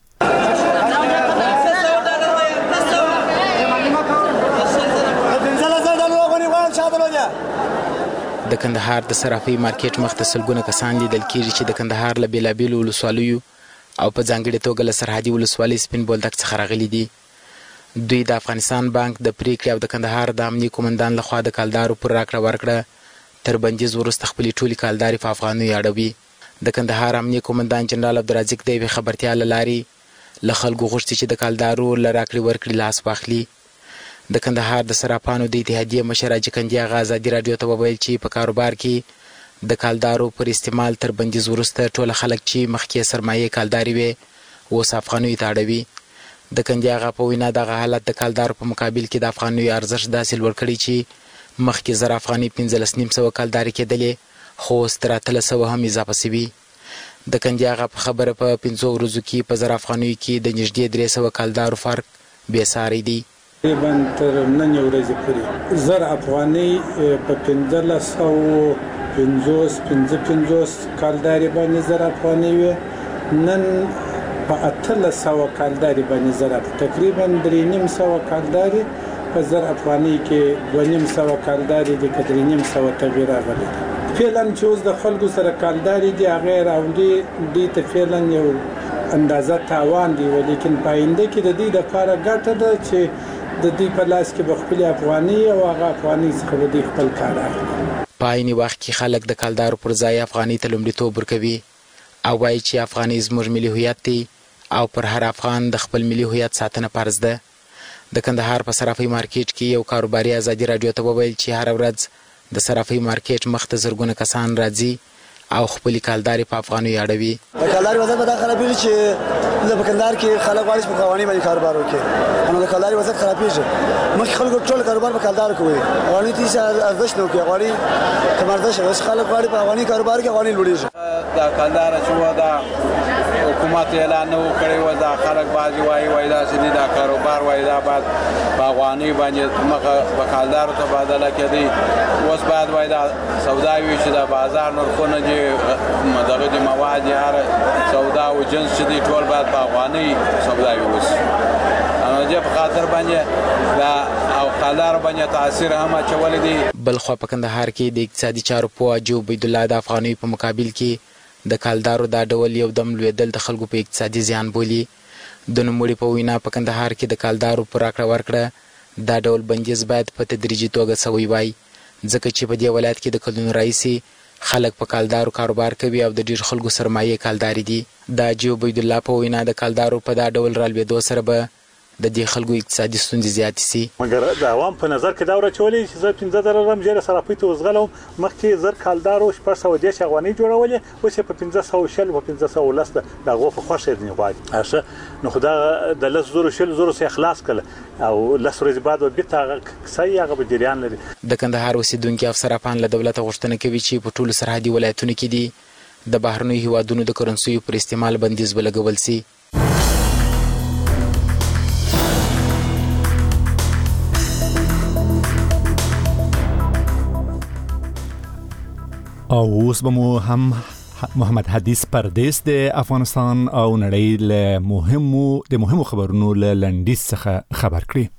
د کندهار د صرافي مارکیټ مخ ته سلګونه کسان لیدل کېږي چې د کندهار له بیلابیلو ولسوالیو او په ځانګړي توګه له سرحدي ولسوالۍ سپین بولدک څخه راغلي دي. دوی د افغانستان بانک د پریکړې او د کندهار د امنیت قومندان لخوا د کالدارو پر راکړه ورکړه تر بندیز وروسته خپلې ټولې کالدارې په افغانیو اړوي. د کندهار امنیت قومندان جنرال عبدالرزاق د یوې خبرتیا له لارې له خلکو غوښتي چې د کالدارو له راکړې ورکړې لاس واخلي. د کندهار د صرافانو د اتحادیې مشر حاجي قندي اغا ازادي رادیو ته وویل چې په کاروبار کې د کالدارو پر استعمال تر بندیز وروسته ټول خلک چې مخکې سرمایه کالداري وي اوس افغانیو ته اړوي. د قندي اغا په وینا دغه حالت د کالدارو په مقابل کې د افغانیو ارزښت داسې لوړ کړی چې مخکې زر افغاني پنځلس نیم سوه کالداري کېدلې خو اوس تر اتلس سوه هم اضافه سوي. د قندي اغا په خبره په پنځو ورځو کې په زر افغانیو کې د نږدې درې سوه کالدارو فرق بې ساری دی. تقریبا تر نن ورځې پورې زر افغاني په پنځلس سوه پنځوس پنځه پنځوس کالداري باندې زر افغاني وي نن په اتلس سوه کالداري باندې زر تقریبا درې نیم سوه کالداري په زر افغاني کې دوه نیم سوه کالداري د درې نیم سوه تغییر راغلی دی. فعلا چې اوس د خلکو سره کالداري دي هغه راوړي دي ته فعلا یو اندازه تاوان دی ولیکن په آینده کې د دې لپاره ګټه ده چې د دې په لاس کې بخپل افغاني او هغه افغاني څخه د خپل کار اخلي. په عین وخت کې خلک د کالدارو پر ځای افغاني ته لومړیتوب ورکوي او وایي چې افغاني زموږ ملي هویت دی او پر هر افغان د خپل ملي هویت ساتنه فرض ده. د کندهار په صرافي مارکیټ کې یو کاروباري ازادي رادیو ته وویل چې هر ورځ د صرافي مارکیټ مخ ته زرګونه کسان راځي او خپل کالداري په افغاني اړوي. د کالداري وضعیت په دا خرابېږي چې د بکندار کې خلک غواړي په قوانینو باندې کاروبار وکړي، نو د کالداري وضعیت خرابېږي. مخکې خلکو ټول کاروبار په کالدار کوي، قوانین هیڅ ارزښت نه کوي، غواړي کمرده شي. اوس خلک غواړي په افغاني کاروبار کې قوانین لوړېږي. دا کالدار چې دا حکومت اعلان نه وکړي و دا خلک بازي وایي وایي دا سړي دا کاروبار وایي دا بعد په افغاني باندې مخه په کالدار تبادله کړي. اوس بعد وایي دا سودا وي چې دا بازار نرخونه دي دغه د مواد هر سودا او جنس چې دي ټول بعد په افغاني سودا وي. اوس نو دې په خاطر باندې دا او کالدار باندې تاثیر هم اچولې دي. بل خو په کندهار کې د اقتصادي چارو پوه جو عبید الله د افغاني په مقابل کې د کالدارو دا ډول یو دم لویدل د خلکو په اقتصادي زیان بولي. د نوموړي په وینا په کندهار کې د کالدارو پر راکړه ورکړه دا ډول بندیز باید په تدریجي توګه سوی وای، ځکه چې په دې ولایت کې د کلونو راهیسې خلک په کالدارو کاروبار کوي او د ډیر خلکو سرمایې کالداري دي. دا جو عبید الله په وینا د کالدارو په دا ډول رالوېدو سره به د دې خلکو اقتصادي ستونزې زیاتې سي. مګر د عوام په نظر کې دا ورچولې چې زه پنځه زره رم جره سره پېته وزغلم، مخکې زر کالدارو شپږ سوه دېرش افغانۍ جوړولې، اوس یې په پنځه سوه شل په پنځه سوه لس د هغو په خوښ یې غواړي. ښه نو خو دا د لس زرو شل زرو څخه خلاص کړه او لس ورځې بعد به بېرته هغه کیسه یې هغه به جریان لري. د کندهار اوسېدونکي افسر افغان له دولته غوښتنه کوي چې په ټولو سرحدي ولایتونو کې دي د بهرنیو هیوادونو د کرنسیو پر استعمال بندیز ولګول سي. او اوس به مو هم محمد حدیث پردیس د افغانستان او نړۍ له مهمو د مهمو خبرونو له لنډیز څخه خبر کړي.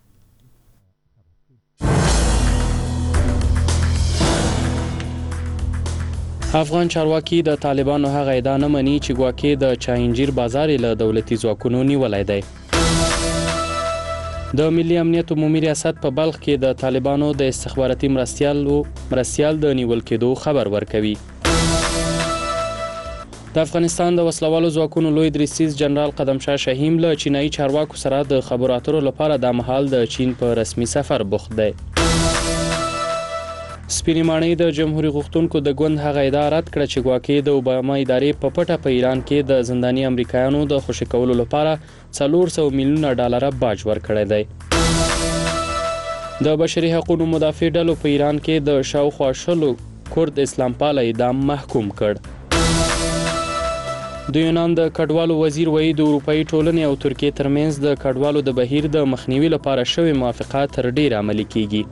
افغان چارواکي د طالبانو هغه ادعا نه مني چې ګواکې د چاینجیر بازار له دولتي ځواکونو نیولای دی. د ملي امنیت عمومي ریاست په بلخ کې د طالبانو د استخباراتي مرستیالو مرستیال د نیول کېدو خبر ورکوي. د افغانستان د وسلوالو ځواکونو لوی دریسیز جنرال قدمشاه شهیم له چینایي چارواکو سره د خبرو اترو لپاره د مهال د چین په رسمي سفر بوخت دی. سپینې ماڼۍ د جمهوریت غوښتونکو د ګوند هغه ادعا رد کړه چې ګواکې د اوباما ادارې په پټه په ایران کې د زنداني امریکایانو د خوشي کولو لپاره څلور سوه میلیونه ډالره باج ورکړی دی. د بشري حقوقو مدافع ډلو په ایران کې د شاوخوا شلو کورد اسلام پاله اعدام محکوم کړ. د یونان د کډوالو وزیر وایي د اروپایي ټولنې او ترکیې ترمنځ د کډوالو د بهیر د مخنیوي لپاره شوې موافقه تر ډیره عملي کیږي.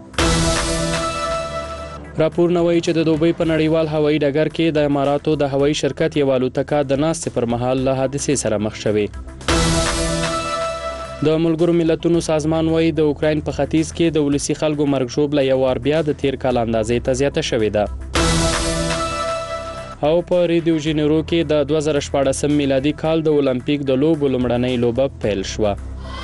راپور نووي چې د دوبۍ په نړیوال هوایي ډګر کې د اماراتو د هوایي شرکت یو الوتکه د ناستې پر مهال له حادثې سره مخ شوې. د ملګرو ملتونو سازمان وایي د اوکراین په ختیځ کې د ولسي خلکو مرګ ژوبله یو وار بیا د تیر کال اندازې ته زیاته شوې ده. او په ریو ډی جنیرو کې د دوه زره شپاړسم میلادي کال د اولمپیک د لوبو لومړنۍ لوبه پیل شوه.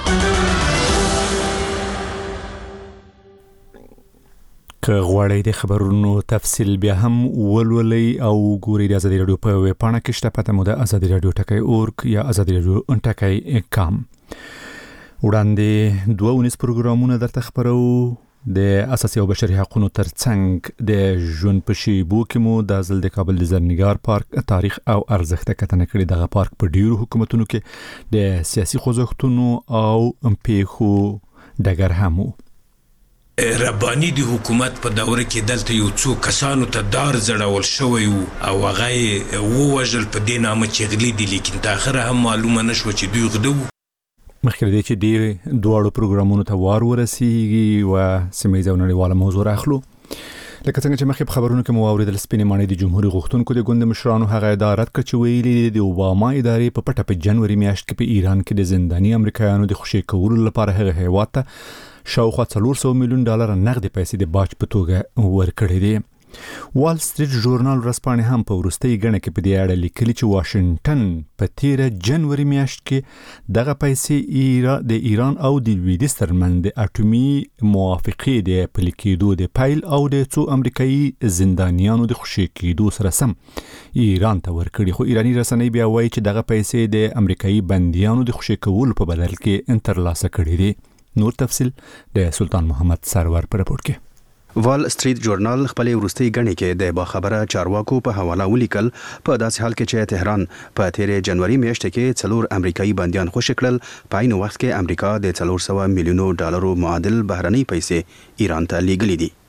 که غواړئ د خبرونو تفصیل بیا هم ولولئ او ګورئ د ازادي راډیو په ویب پاڼه کې شته پته مو د ازادي راډیو ټکی اورګ یا ازادي راډیو ټکی کام. وړاندې دوه ونیز پروګرامونه درته خبرو د اساسي او بشري حقوقو ترڅنګ د ژوند په شیبو کې مو د ځل د کابل د زرنګار پارک تاریخ او ارزښت کتنه کړې. دغه پارک په ډیرو حکومتونو کې د سیاسي خوځښتونو او پیښو ډګر هم وو. رباني د حکومت په دوره کې دلته یو څو کسانو ته دار زړول شوی وو او هغه یې ووژل په دې نامه چې غلي دي، لیکن تر اخره هم معلومه نه شوه چې دوی غده وو. مخکې دی چې ډېر دواړو پروګرامونو ته وار ورسیږي و سیمه او نړیواله موضوع راخلو. لکه څنګه چې مخکې په خبرونو کې مو واورېدل سپینې ماڼۍ د جمهوریت غوښتونکو د ګوند مشرانو هغه ادعا رد کړه چې ویلي د اوباما ادارې په پټه په جنوري میاشت کې په ایران کې د زنداني امریکایانو د خوشي کولو لپاره هغه هیواد ته شاوخوا څلور سوه میلیون ډالر نغدې پیسې د باج په توګه ورکړې دي. وال سټریټ ژورنال ورځپاڼې هم په وروستۍ ګڼه کې په دې اړه لیکلي چې واشنګټن په تیره جنوري میاشت کې دغه پیسې د ایران او د لویدیځ ترمنځ د اټومي موافقې د پلي کېدو د پیل او د څو امریکایي زندانیانو د خوشي کېدو سره سم ایران ته ورکړي. خو ایراني رسنۍ بیا وایي چې دغه پیسې د امریکایي بندیانو د خوشي کولو په بدل کې ترلاسه کړي دي. نور تفصیل د سلطان محمد سرور په راپور کې. وال سټریټ جورنال خپل ورستي غني کې د باخبره چارواکو په حواله ولیکل په داسې حال کې چې تهران په تیرې جنوري میاشت کې څلور امریکایي بنديان خوشی کړل په عین وخت کې امریکا د څلور سوه میلیونو ډالرو معادل بهرنۍ پیسې ایران ته لیږلې دي.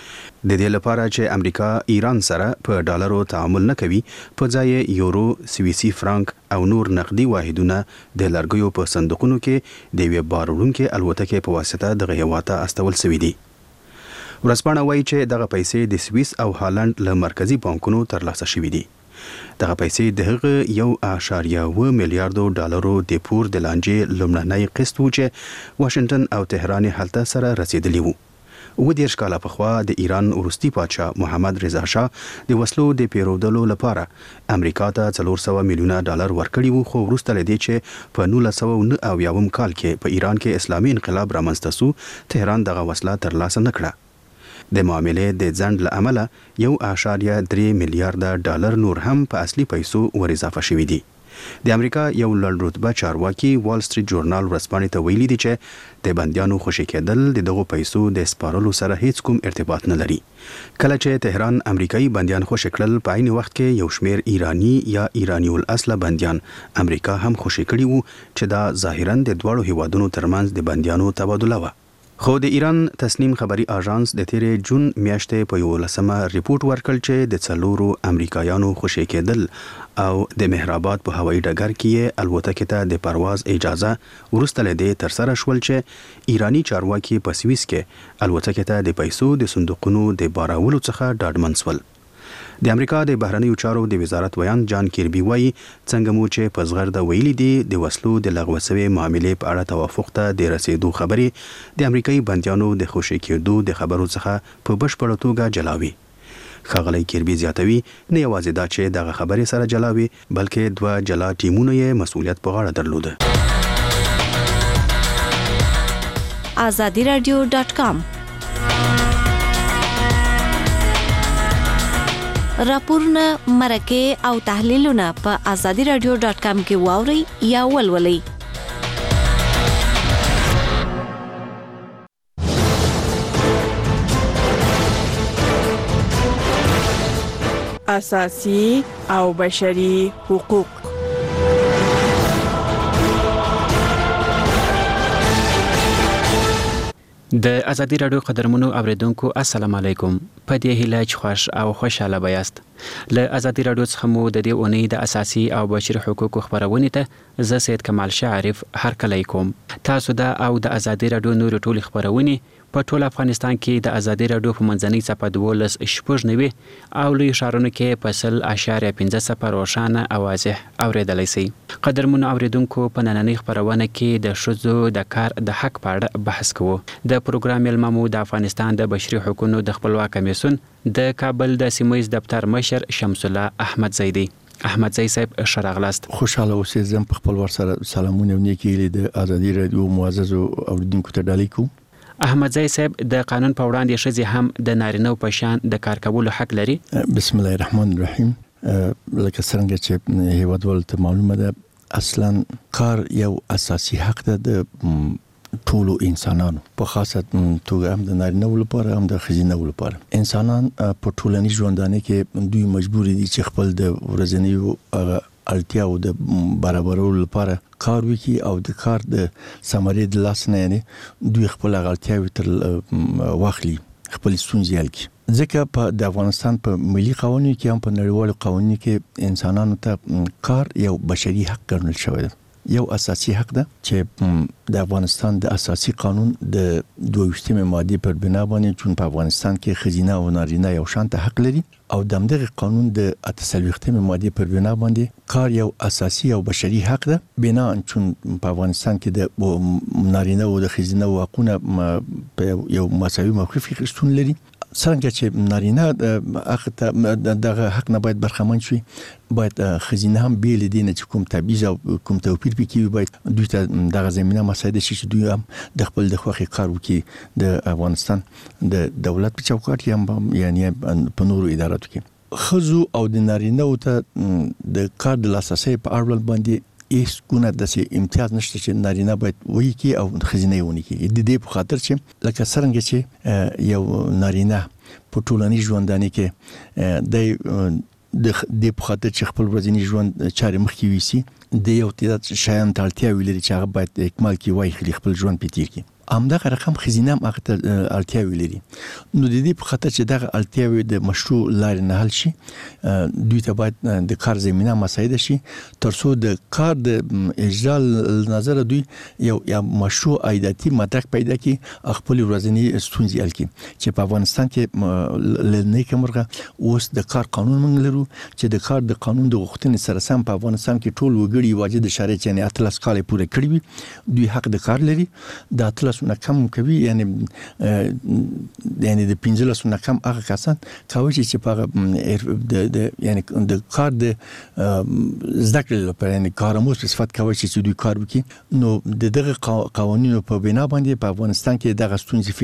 د دې لپاره چې امریکا ایران سره په ډالرو تعامل نه کوي په ځای یورو، سویسي فرانک او نور نقدي واحدونه د لرګیو په صندوقونو کې د یوې بارونکو الوتکې په واسطه د غیواته استول شوې دي. ورځپاڼه وایي چې دغه پیسې د سویس او هالند له مرکزی بانکونو ترلاسه شوې دي. دغه پیسې د هغه یو اعشاریه اوه میلیارډو ډالرو د پور د لانجې لومړنی قسط و چې واشنگټن او تهران هلته سره رسیدلی وو. و دیرش کاله پخوا د ایران وروستي پادشاه محمد رضا شاه د وسلو د پیرودلو لپاره امریکا ته څلور سوه میلیونه ډالر ورکړي وو، خو وروسته له دې چې په نولس سوه او نهه اویاوم کال کې په ایران کې اسلامي انقلاب رامنځته شو، تهران دغه وسله ترلاسه نه کړه. د معاملې د ځنډ له امله یو اعشاریه درې میلیارډ ډالر نور هم په اصلي پیسو ور اضافه شوي دي. د امریکا یو لوړ رتبه چارواکي وال سټریټ جورنال ورځپاڼې ته ویلي دي چې د بندیانو خوشی کېدل د دغو پیسو د سپارلو سره هیڅ کوم ارتباط نه لري. کله چې تهران امریکایي بندیان خوشی کړل، په عین وخت کې یو شمیر ایرانی یا ایرانی الاصل بندیان امریکا هم خوشی کړي وو چې دا ظاهرا د دوړو هیوادونو ترمنځ د بندیانو تبادله و. خو د ایران تسنیم خبري اژانس د تیرې جون میاشتې په یولسمه ریپورت ورکړ چې د څلورو امریکایانو خوشی کېدل او د مهرآباد په هوایي ډګر کې الوتکې ته د پرواز اجازه ورسته لدې تر سره شول چې ایرانی چارواکي په سویس کې الوتکې ته د پیسو د صندوقونو د بارولو څخه ډاډمن شول. د امریکا د بهرنیو چارو د وزارت ویان جان کیربي وایي څنګه مو چې په زغرده ویلي دي د وسلو د لغوه شوی معاملې په اړه توافق ته د رسیدو خبرې د امریکایي بندیانو د خوشی کېدو د خبرو څخه په بشپړه توګه جلاوي. ښاغلی کیربي زیاتوي نه یوازې دا چې دغه خبرې سره جلاوي بلکې دوه جلا ټیمونه یې مسؤلیت په غاړه درلوده. azadi radio dot com راپورونه، مرکه او تحلیلونه په azadi radio dot com کې واورئ یا ولولئ. اساسي او بشري حقوق. د ازادي رادیو قدرمنو اوریدونکو السلام علیکم. په دې هیله چې خوش او خوشاله بیاست. له ازادي رادیو څخه مو د دې اونۍ د اساسي او بشري حقوقو خبرونه ته زه سید کمال شعرف هرکلی کوم. تاسو دا او د ازادي رادیو نور ټول خبرونه په ټول افغانستان کې د ازادي رادیو په منځنۍ صفحه دولس شپږ نوي او لوی شارونو کې په سل اشاریه پنځه صفر روښانه او واضح اوریدلای شئ. قدرمنو اوریدونکو په نننۍ خبرونه کې د ښځو د کار د حق په اړه بحث کوو. د پروګرام ملممو د افغانستان د بشري حقوقو د خپلواک کمیسیون د کابل د سیمایي دفتر مشر شمس الله احمد زیدی. احمد زئی صاحب شراغلاست. خوشاله اوسئ. زم په خپل ور سره سلامونه نیکی د ازادي رادیو معزز اوریدونکو ته ډالۍ کوم. احمد زئی صاحب د قانون په وړاندې ښځې هم د نارینه په شان د کار کولو حق لري. بسم الله الرحمن الرحیم. لکه څنګه چې هیوادوالو ته معلومه ده، اصلا کار یو اساسي حق ده د ټولو انسانانو، په خاصه توګه هم د نارینه لپاره هم د ښځینه لپاره. انسانان په ټولنیز ژوندانه کې دوی مجبور دي چې خپل د ورځنیو اړتیاو د برابرولو لپاره کار وکړي او د کار د ثمرې د لاس نه یعنې دوی خپل اړتیاوې تر واخلي، خپل ستونزې حل کړي. ځکه په د افغانستان په ملي قوانینو کې هم په نړیوالو قوانینو کې انسانانو ته کار یو بشري حق ګڼل شوی ده، یو اساسي حق ده چې د افغانستان د اساسي قانون د دوه ویشتمې ماده پر بنا باندې چون په افغانستان کې ښځینه او نارینه یو شان ته حق لري، او د همدغه قانون د اته څلوېښتمې ماده پر بنا باندې کار یو اساسي او بشري حق ده. بنا چون په افغانستان کې د نارینه او د ښځینه حقوقونه په یو مساوي موقف کې شتون لري. څنګه چې نارینه هغه ته دغه حق نه باید برخمن شي، باید ښځینه هم بیل دي نه چې کوم تبعیض او کوم توپیر پکې باید دوی ته دغه زمينه مساعده شي چې دوی هم د خپل د خوخي کار وکړي د افغانستان د دولت په چوکاټ کې، یعنی په نورو اداراتو کې. خزو او د نارینه او ته د کار د لاساسي په اړه باندې هیڅ ګونه د امتیاز نشته چې نارینه باید وایي کې او خزینه ونی کې د دې په خاطر چې لکه څنګه چې یو نارینه په ټولنیز ژوندانه کې د د په خاطر چې خپل ورځنی ژوند چارې مخکې ویسي د یو تعداد شیان ته اړتیا ویلري چې هغه باید اکمال کړي وای خپل ژوند په تیر کې همدغه رقم خزینه هم هغه اړتیا ویلري نو د دې په خاطر چې دغه اړتیاوې د مشروع لارې نه حل شي دوی ته باید د کار زمينه مساعده شي ترڅو د کار د اجرا نظر دوی یو یا مشروع عایداتي مدرک پیدا کړي خپل ورځنی ستونزې حل کړي چې په افغانستان کې لنی کومرغه اوس د کار قانون موږ لرو چې د کار د قانون د غوښتنې سره سم په افغانستان کې ټول وګړي واجد شرایط یعنی اتلس کال پوره کړی وي دوی حق د کار لري د اتلس نه کم کوي یعنی یعنی د پنځلس نه کم هغه کسان کوي چې په د یعنی د کار د ذکر لپاره یعنی کارموز په صفت کوي چې دوی کار وکړي نو د دغه قوانینو په بنا باندې په افغانستان کې دغه ستونزې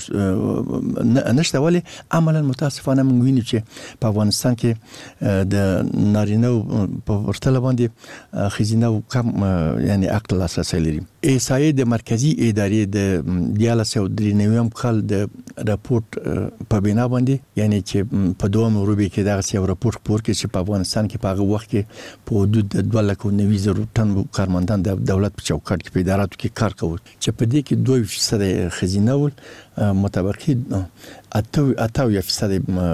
فعلا نشته ولی عملا متاسفانه موږ وینو چې په افغانستان کې د نارینه په ورتل باندې خزینه کم یعنی عقل اساس لري ایسای د مرکزی ادارې د دیاله سو د نویم کال د راپورټ په بنا باندې یعنی چې په دوه مروبي کې دغه یو راپورټ پور کې چې په افغانستان کې په هغه وخت کې په حدود د دوه لک او نوي زره ټن کارمندان د دولت په چوکاټ کې په اداراتو کې کار کوي چې په دې کې دوه فیصد خزینه ول مطابقي اته اته فیصد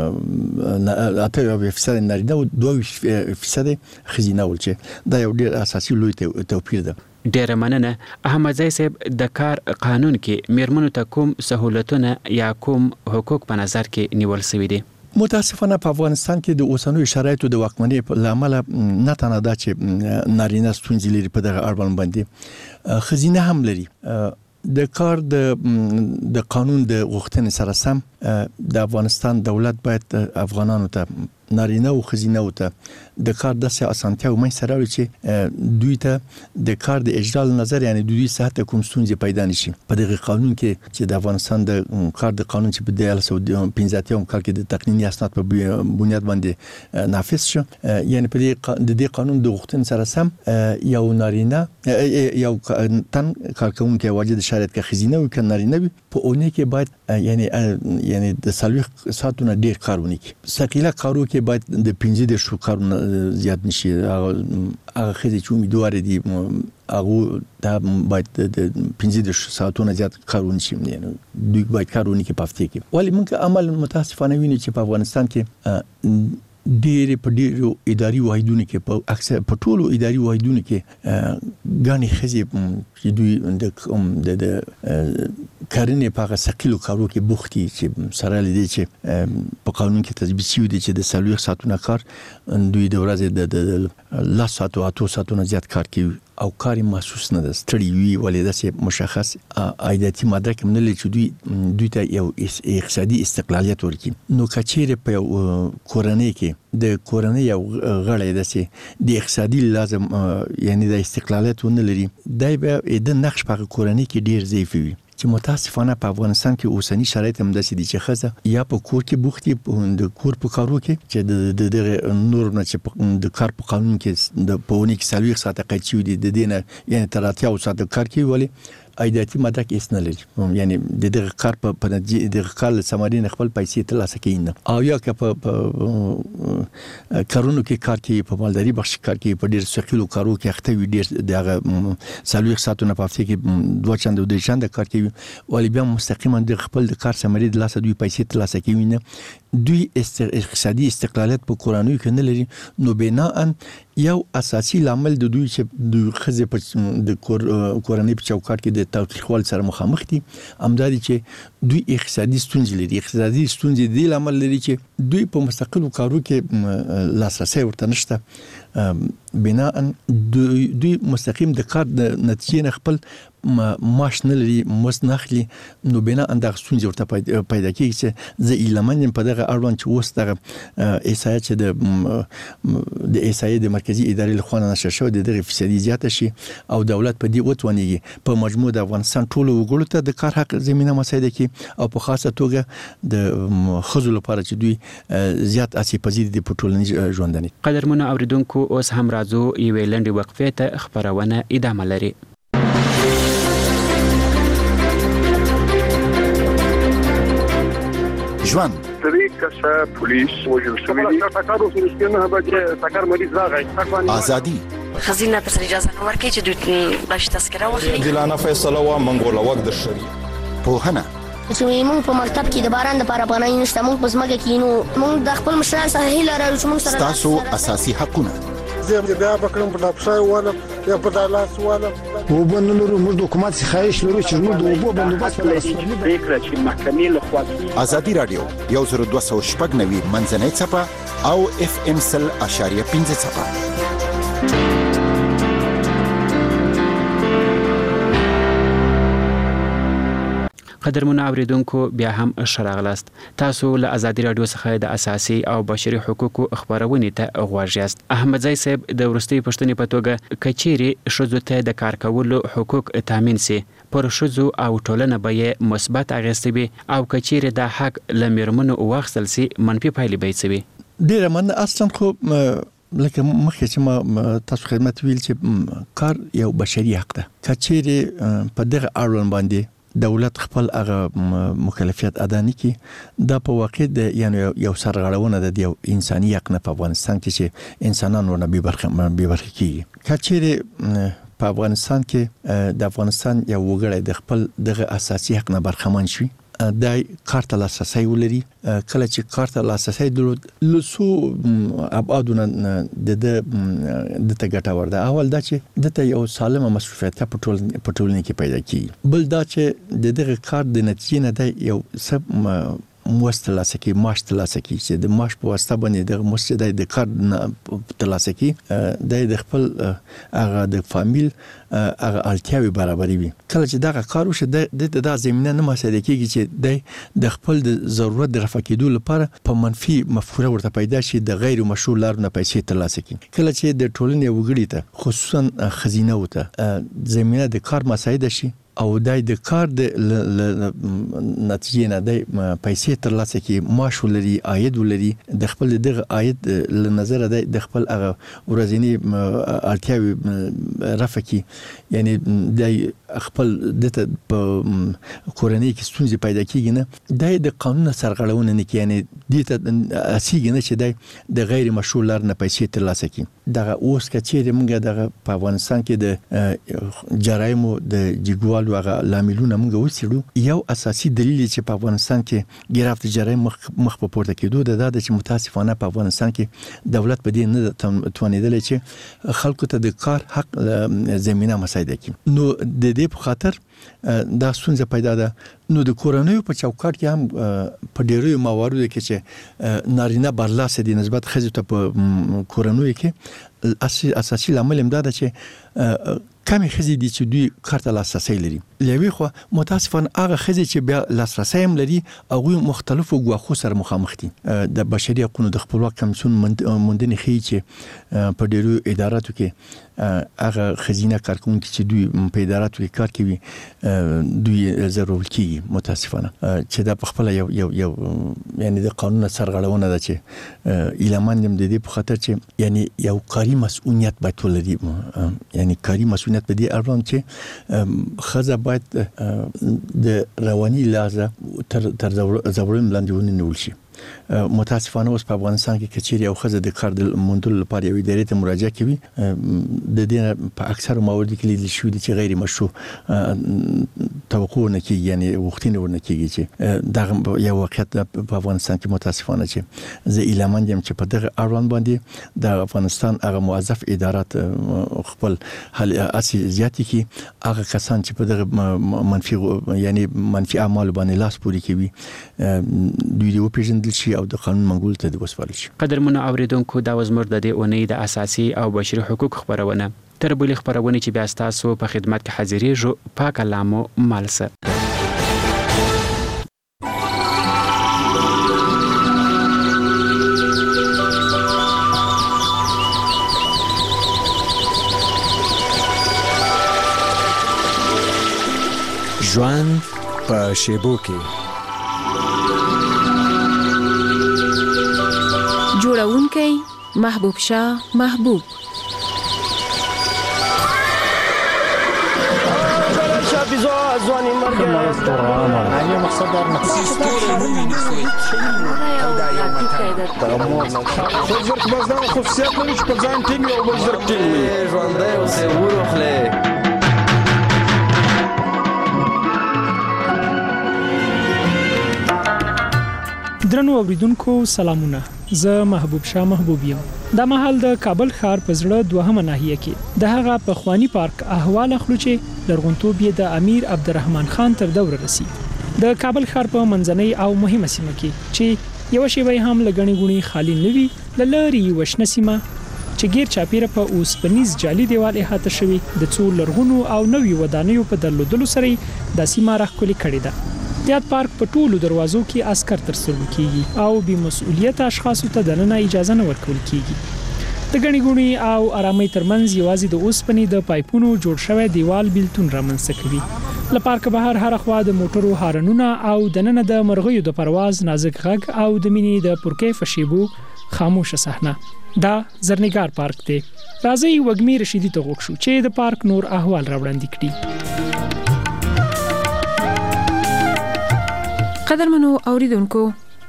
اته فیصد نارینه او دوه فیصد خزینه ول چې دا یو ډیر اساسي لوی توپیر ده ډیره مننه احمد زئی صاحب د کار قانون کې میرمنو ته کوم سہولتونه یا کوم حقوق په نظر کې نیول شوی دي متاسفانه په افغانستان کې د اوسنوي شرایطو د واکمنۍ په لامل نه تنه دا چې نارینه ستونزې لري په دغه اړوند باندې خزینه هم لري د کار د د قانون د غوښتنې سره سم د افغانستان دولت باید افغانانو ته نارینه او خزینه او ته د کار د اسانتیا او مې سره چې دوی ته د کار د اجرا نظر یعنی دوی صحت کوم ستونزې پیدا نشي په دغه قانون کې چې د افغانستان د کار د قانون چې په دیال سو پنځه یم کال کې د تقنینی اسناد په بنیاد باندې نافذ شو یعنی په دې قانون د غوښتنې سره سم یو نارینه یو تن کارکونکو واجد شرایط کې خزینه او ک نارینه په اونۍ کې باید یعنی یعنی د سلوخ ساعتونه ډیر کارونه کوي ثقيله کارو کې باید د پنځه د شو کارونه زیات نشي هغه خزي چې امیدوار دي هغه دا باید د پنځه د ساعتونو زیات کارونه شي یعنی دوی باید کارونه کې پافته کې ولی موږ عمل متاسفانه ویني چې په افغانستان کې ډېر په ډېرو اداري واحدونو کې په اکثر په ټولو اداري واحدونو کې غاني خزي چې دوی د د کارنې په ثقيلو کارو کې بوختي چې سره لدی چې په قانون کې تثبیت شوی دی چې د سلوخ ساعتونو کار دوی د ورځې د لا ساعت او اتو ساعتونو زیات کار کوي او کاری محسوس نه ده ستړي وي ولې داسې مشخص عایداتي مدرک هم نه لري چې دوی دوی ته یو اقتصادي استقلالیت ورکړي نو کچېره په کورنۍ کې د کورنۍ یو غړی داسې د اقتصادي لازم یعنی د استقلالیت ونه لري دای به د نقش په کورنۍ کې ډیر ضعیف وي چې متاسفانه په افغانستان کې اوسنی شرایط هم داسې دي چې خزه یا په کور کې بوختي د کور په کارو کې چې د نور نه چې د کار په قانون کې د پونی کې سلوي ساعت قید شوی دي د دینه یعنی تر اتیا او ساعت کار کوي ولی عایداتي مدرک هیڅ نه لري یعنی د دغه کار په د کال سمارین خپل پیسې ترلاسه کوي نه او یا که په کارونو کې کار کوي په مالداري بخش کار کوي په ډیر ثقيلو کارو کې اخته وي ډیر دغه سلوي ساعتونه په هفته کې دوه چند او درې چند کار کوي ولی بیا مستقیما د خپل د کار سماري د لاسه دوی پیسې ترلاسه کوي نه دوی اقتصادي استقلالیت په کورانوي کې نه لري نو بناء یو اساسي لامل د دوی چې د خزه په د کورنۍ په چوکاټ کې د تاوتریخوال سره مخامخ دي امدادي چې دوی اقتصادي ستونزې لري اقتصادي ستونزې د لامل لري چې دوی په مستقلو کارو کې لاسرسي ورته نشته بناء دوی, دوی مستقیم د کار د نتیجې نه خپل معاش نه لري مسنخلي نو بنا اندغه ستونزې ورته پیدا کیږي چې زه ایلمن په دغه اړوند چې اوس دغه ایسای چې د د ایسای د مرکزی ادارې له خوا نشر شو د دغه فیصدي زیاته شي او دولت په دې وتونیږي په مجموع د افغانستان ټولو وګړو ته د کار حق زمينه مساعده کی او په خاصه توګه د خزو لپاره چې دوی زیات اسی پذیر دي په ټولنیز ژوندانه قدرمنو اوریدونکو اوس هم راځو یوې لنډې وقفې ته. خبرونه ادامه لري. ژوند سری کسه پولیس وجل شوی دی تاکارو سرسکنه به تاکار مریض راغی ازادي خزینه تر اجازه نو ورکړي چې دوی باش تذکره واخلي. دلانه فیصله وا منګولا وخت د شری پوهنه چې موږ په مکتب کې د باران د لپاره پناه نشته، موږ په ځمکه کې نو موږ د خپل مشران سره هیله لرو چې موږ سره تاسو اساسي حقونه زه بیا بکرم په ډاپسای والا یا په دالاس والا وبنلو موږ د حکومت څخه خواهش لرو چې موږ د وبو بندوبست ولرو. فکر چې محکمې له خوا ازادي رادیو یو زر دوه سوه شپږ نوي منځنۍ څپه او اف ام سل اشاریه پنځه څپه. قدرمن اوریدونکو بیا هم شراغلاست. تاسو له ازادي رادیو څخه د اساسي او بشري حقوقو خبرونه ته غوږ یاست. احمد زئی صاحب د ورستي پښتنې په توګه کچيري شذو ته د کار کولو حقوق تامین سي پر شذو او ټولنه به مثبت اغیزتي او کچيري د حق لمرمنو واخصل سي منفي پایلې به سي. ډیر من اصلا خو لکه مخکې چې ما تاسو خدمت ویل چې کار یو بشري حق ده. کچيري په دغه اړوند باندې دولت خپل هغه مکلفیت ادا نه کی دا په واقع د یعنی یو سرغړونه د یو انساني حق نه په افغانستان کې چې انسانانو نه به برخه به برخه کی کچېره په افغانستان کې د افغانستان یو وګړی د خپل دغه اساسي حق نه برخمن شي دای کارت لاساسي ولري. کله چې کارت لاساسي درلود لسو ابعادونه د د تګټاور ده. اول دا چې د یو سالمه مصرفیت په ټول په ټولنه کې پیدا کی. بل دا چې د دغه کار د نتیجې نه دی یو سب موست ترلاسه کی معاش ترلاسه کی چې د معاش په واسطه باندې د مسجد د کار ترلاسه کی د خپل هغه د فامیل هغه اړتیاوي برابرې وي. کله چې دا کار وشي د د زمينه نه مساعده کیږي چې د خپل د ضرورت د رفع کېدو لپاره په منفي مفکوره ورته پیدا شي د غیر مشروع لارو نه پیسې ترلاسه کی. کله چې د ټولنې وګړي ته خصوصا خزینه وته زمينه د کار مساعده شي او دای د کار د نتیجې نه د پیسې ترلاسه کی معاش ولري عاید ولري د خپل دغه عاید له نظر د خپل هغه ورځنی اړتیاوي رفع کی یعنی د خپل د کورنۍ کې ستونزې پیدا کیږي نه د قانون سرغړونه نه کی یعنی د اسیګ نه چې د غیر مشروع لار نه پیسې ترلاسه کی. دغه اوس کچېره موږ دغه په افغانستان کې د جرایمو د جګوال واغه لاملونه موږ وڅېړو. یو اساسي دلیل چې په افغانستان کې ګرافت جرایم مخ مخ په پورته کېدو د دا چې متاسفانه په افغانستان کې دولت په دې نه توانیدل چې خلکو ته د کار حق زمينه مساعده کړي. نو د دې په خاطر دا ستونزه پیدا ده. نو د کورنۍ په چوکاټ کې هم په ډېرو مواردو کې چې نارینه برلاسه دي نسبت خزو ته په کورنۍ کې اساسي لامل هم دا ده چې کمی خزي دي چې دوی کارت لاسرسي لري. لوي خو متاسفانه هغه خزي چې بیا لاسرسي هم لري هغه مختلفو غواخو سره مخامخ دي. د بشري حقوقو د خپلواک کمیسیون موندنې خي چې په ډېرو اداراتو کې هغه خزینه کارکونکي چې دوی په اداراتو کې کار کوي دوی ضرور کیږي متاسفانه چې دا په خپل یو یو یو یعنی د قانون سرغړونه ده چې ایلمان هم د دې په خاطر چې یعنی یو کاری مسؤلیت باید ولري یعنی کاری مسؤلیت په دې اړوند چې خزه باید د رواني لازم تر تر زورم لاندې ونیول شي. متاسفانه اوس په افغانستان کې کچېری او خزه د کار د موندلو لپاره یو ادارې ته مراجعه کوي. د دې په اکثر موارد کې لیدل شوی دي چې غیر مشروع توقع نه کیږي یعنی وختونه ورنه کیږي چې دا یو واقعیت په افغانستان کې متاسفانه چې زه اعلان یم چې په دغه اړوند باندې د افغانستان هغه موظف ادارات خپل حل اسی زیاتی کی هغه کسان چې په دغه منفي یعنی منفي اعمال باندې لاس پوري کوي دوی دی پیژندل شي او د قانون منګول ته د وسپارل شي. قدرمنو اوریدونکو دا وزمر د دې اونۍ د اساسي او بشري حقوق خبرونه تر بلې خبرونه چې بیا تاسو په خدمت کې حاضرېږو پاک علامو مالسه. ژوند په شیبو کې جوړونکی محبوب شاه محبوب ځواني مرګ علی مقصد در مقصد زرق بس دا خصوصیت لري چې په ځان ټینګ یو بل زرق ټینګ وي ژوندی اوسې وروخلې درنو اوریدونکو سلامونه زه محبوب شاه محبوب یم دا مهال د کابل ښار په زړه دوهمه ناحیه کې د هغه پخوانی پارک احوال اخلو چې لرغونتوب یې د امیر عبدالرحمن خان تر دوره رسی د کابل ښار په منځنۍ او مهمه سیمه کې چې یو شی وای هم لګنی غونی خالی نوي لری وشنه سیمه چې غیر چاپیره په اوسپنیز جالي دیوال احاطه شوی د څو لرغونو او نوي ودانیو په درلودلو سره د سیمه راخولي کړی ده یاد پارک په ټولو دروازو کې عسكر تر څنګ کیږي او بې مسؤلیت اشخاصو ته دننه اجازه نه ورکول کیږي د غنی غونی او آرامي ترمنځ یوازې د اوسپنې د پایپونو جوړ شوی دیوال بیلتون رامنځته کوي ل پارک بهر هر خوا د موټرو هارنونه او دننه د مرغیو د پرواز نازک غږ او د مینې د پرکې فشیبو خاموشه صحنه دا زرنګار پارک دی راځي وګمي رشیدي ته غوښ شو چې د پارک نور احوال راوړاندې کړي قدرمنو اوریدونکو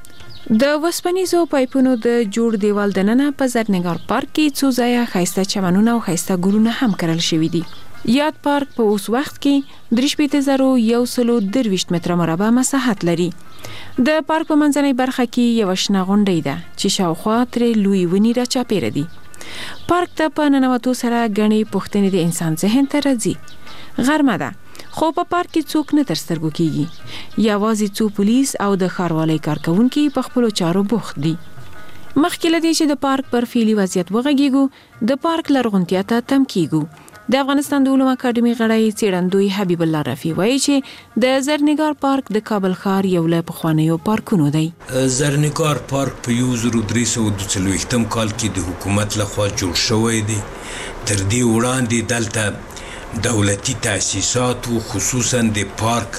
د وسپنیزو پایپونو د جوړ دیوال دننه په زرنګار پارک کې څو ځایه خاصه چمنونه او خاصه ګلونه هم کرل شوی دي یاد پارک په اوس وخت کې درې شپږ زره یو سل درویشت متره مربع مساحت لري د پارک په منځنۍ برخه کې یو شنه غونډۍ ده چې شاوخوا ترې لوی ونې را چاپیره دي پارک ته په ننوتو سره غني پوښتنې د انسان ذهن ته راځي غرمه ده خو په پارک کې څوک نه تر سترګو کیږي یوازې څو پولیس او د ښاروالۍ کارکونکو په خپل چارو بوخت دي مخکې لدی چې د پارک پر فعلی وضعیت وغږیږو د پارک لرغونتیا ته تم کیږو د افغانستان د علومو اکاډمي غړی څېړندوی حبیب الله رفیع وایي چې د زرنګار پارک د کابل ښار یو له پخوانیو پارکونو دی زرنګار پارک په یو زر درې سوه دوه څلوېښتم کال کې د حکومت لخوا جوړ شوی دی تر دې وړاندې دلته دولتي تاسیسات خصوصا د پارک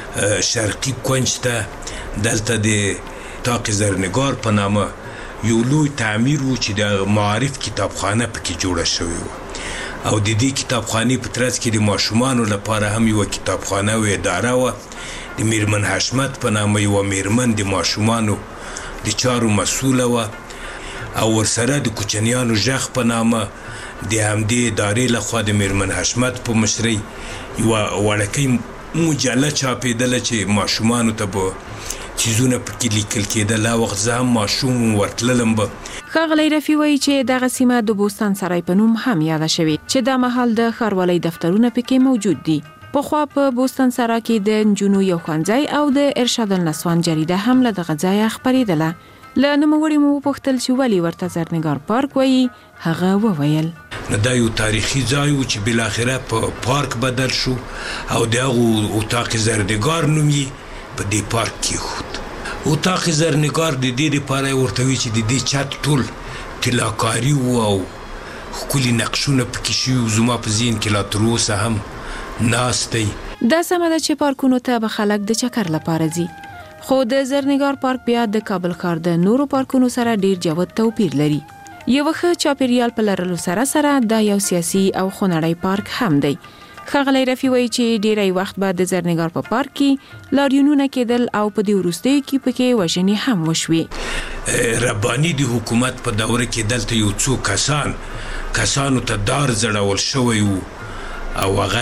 شرقي کونج ته دلته د طاق زرنګار په نامه یو لوی تعمیر و چې د معارف کتابخانه پکې جوړه شوې و او د دې کتابخانې په ترڅ کې د ماشومانو لپاره هم یو کتابخانه او اداره و د میرمن حشمت په نامه یو میرمن د ماشومانو د چارو مسؤله و او ورسره د کوچنیانو ژغ په نامه د همدې ادارې لخوا د میرمن حشمت په مشرۍ یو وړکۍ مجله چاپېدله چې ماشومانو ته به چیزونه پکې لیکل کېدل هغه وخت زه هم ماشوم ورتللم به ښاغلی رفیع وایي چې دغه سیمه د بوستان سرای په نوم هم یاده شوې چې دا مهال د ښاروالۍ دفترونه پکې موجود دي پخوا په بوستان سرای کې د نجونو یو ښوونځی او د ارشاد النسوان جریده هم له دغه ځایه خپرېدله له نوموړي مو وپوښتل چې ولې ورته زرنګار پارک وایي هغه وویل نو دا یو تاریخي ځای و چې بالاخره په پارک بدل شو او د هغو اتاق زرنګار نوم یې په دې پارک کېښود اتاق زرنګار د دې دپاره ورته وي چې د دې چت ټول طلاکاري و او ښکلي نقشونه پکې شوي و زما په ذهن کې لا تر اوسه هم ناست دی دا سمه ده چې پارکونو ته به خلک د چکر لپاره ځي خو د زرنګار پارک بیا د کابل ښار د نورو پارکونو سره ډیر جوت توپیر لري یو ښه چاپیریال په لرلو سره سره دا یو سیاسي او خنړی پارک هم دی ښاغلی رفیع وایي چې ډیری وخت به د زرنګار په پارک کې لاریونونه کېدل او په دې وروستیو کې پکې وژنې هم وشوې رباني د حکومت په دوره کې دلته یو څو کسان کسانو ته دار زړول شوی و او هغه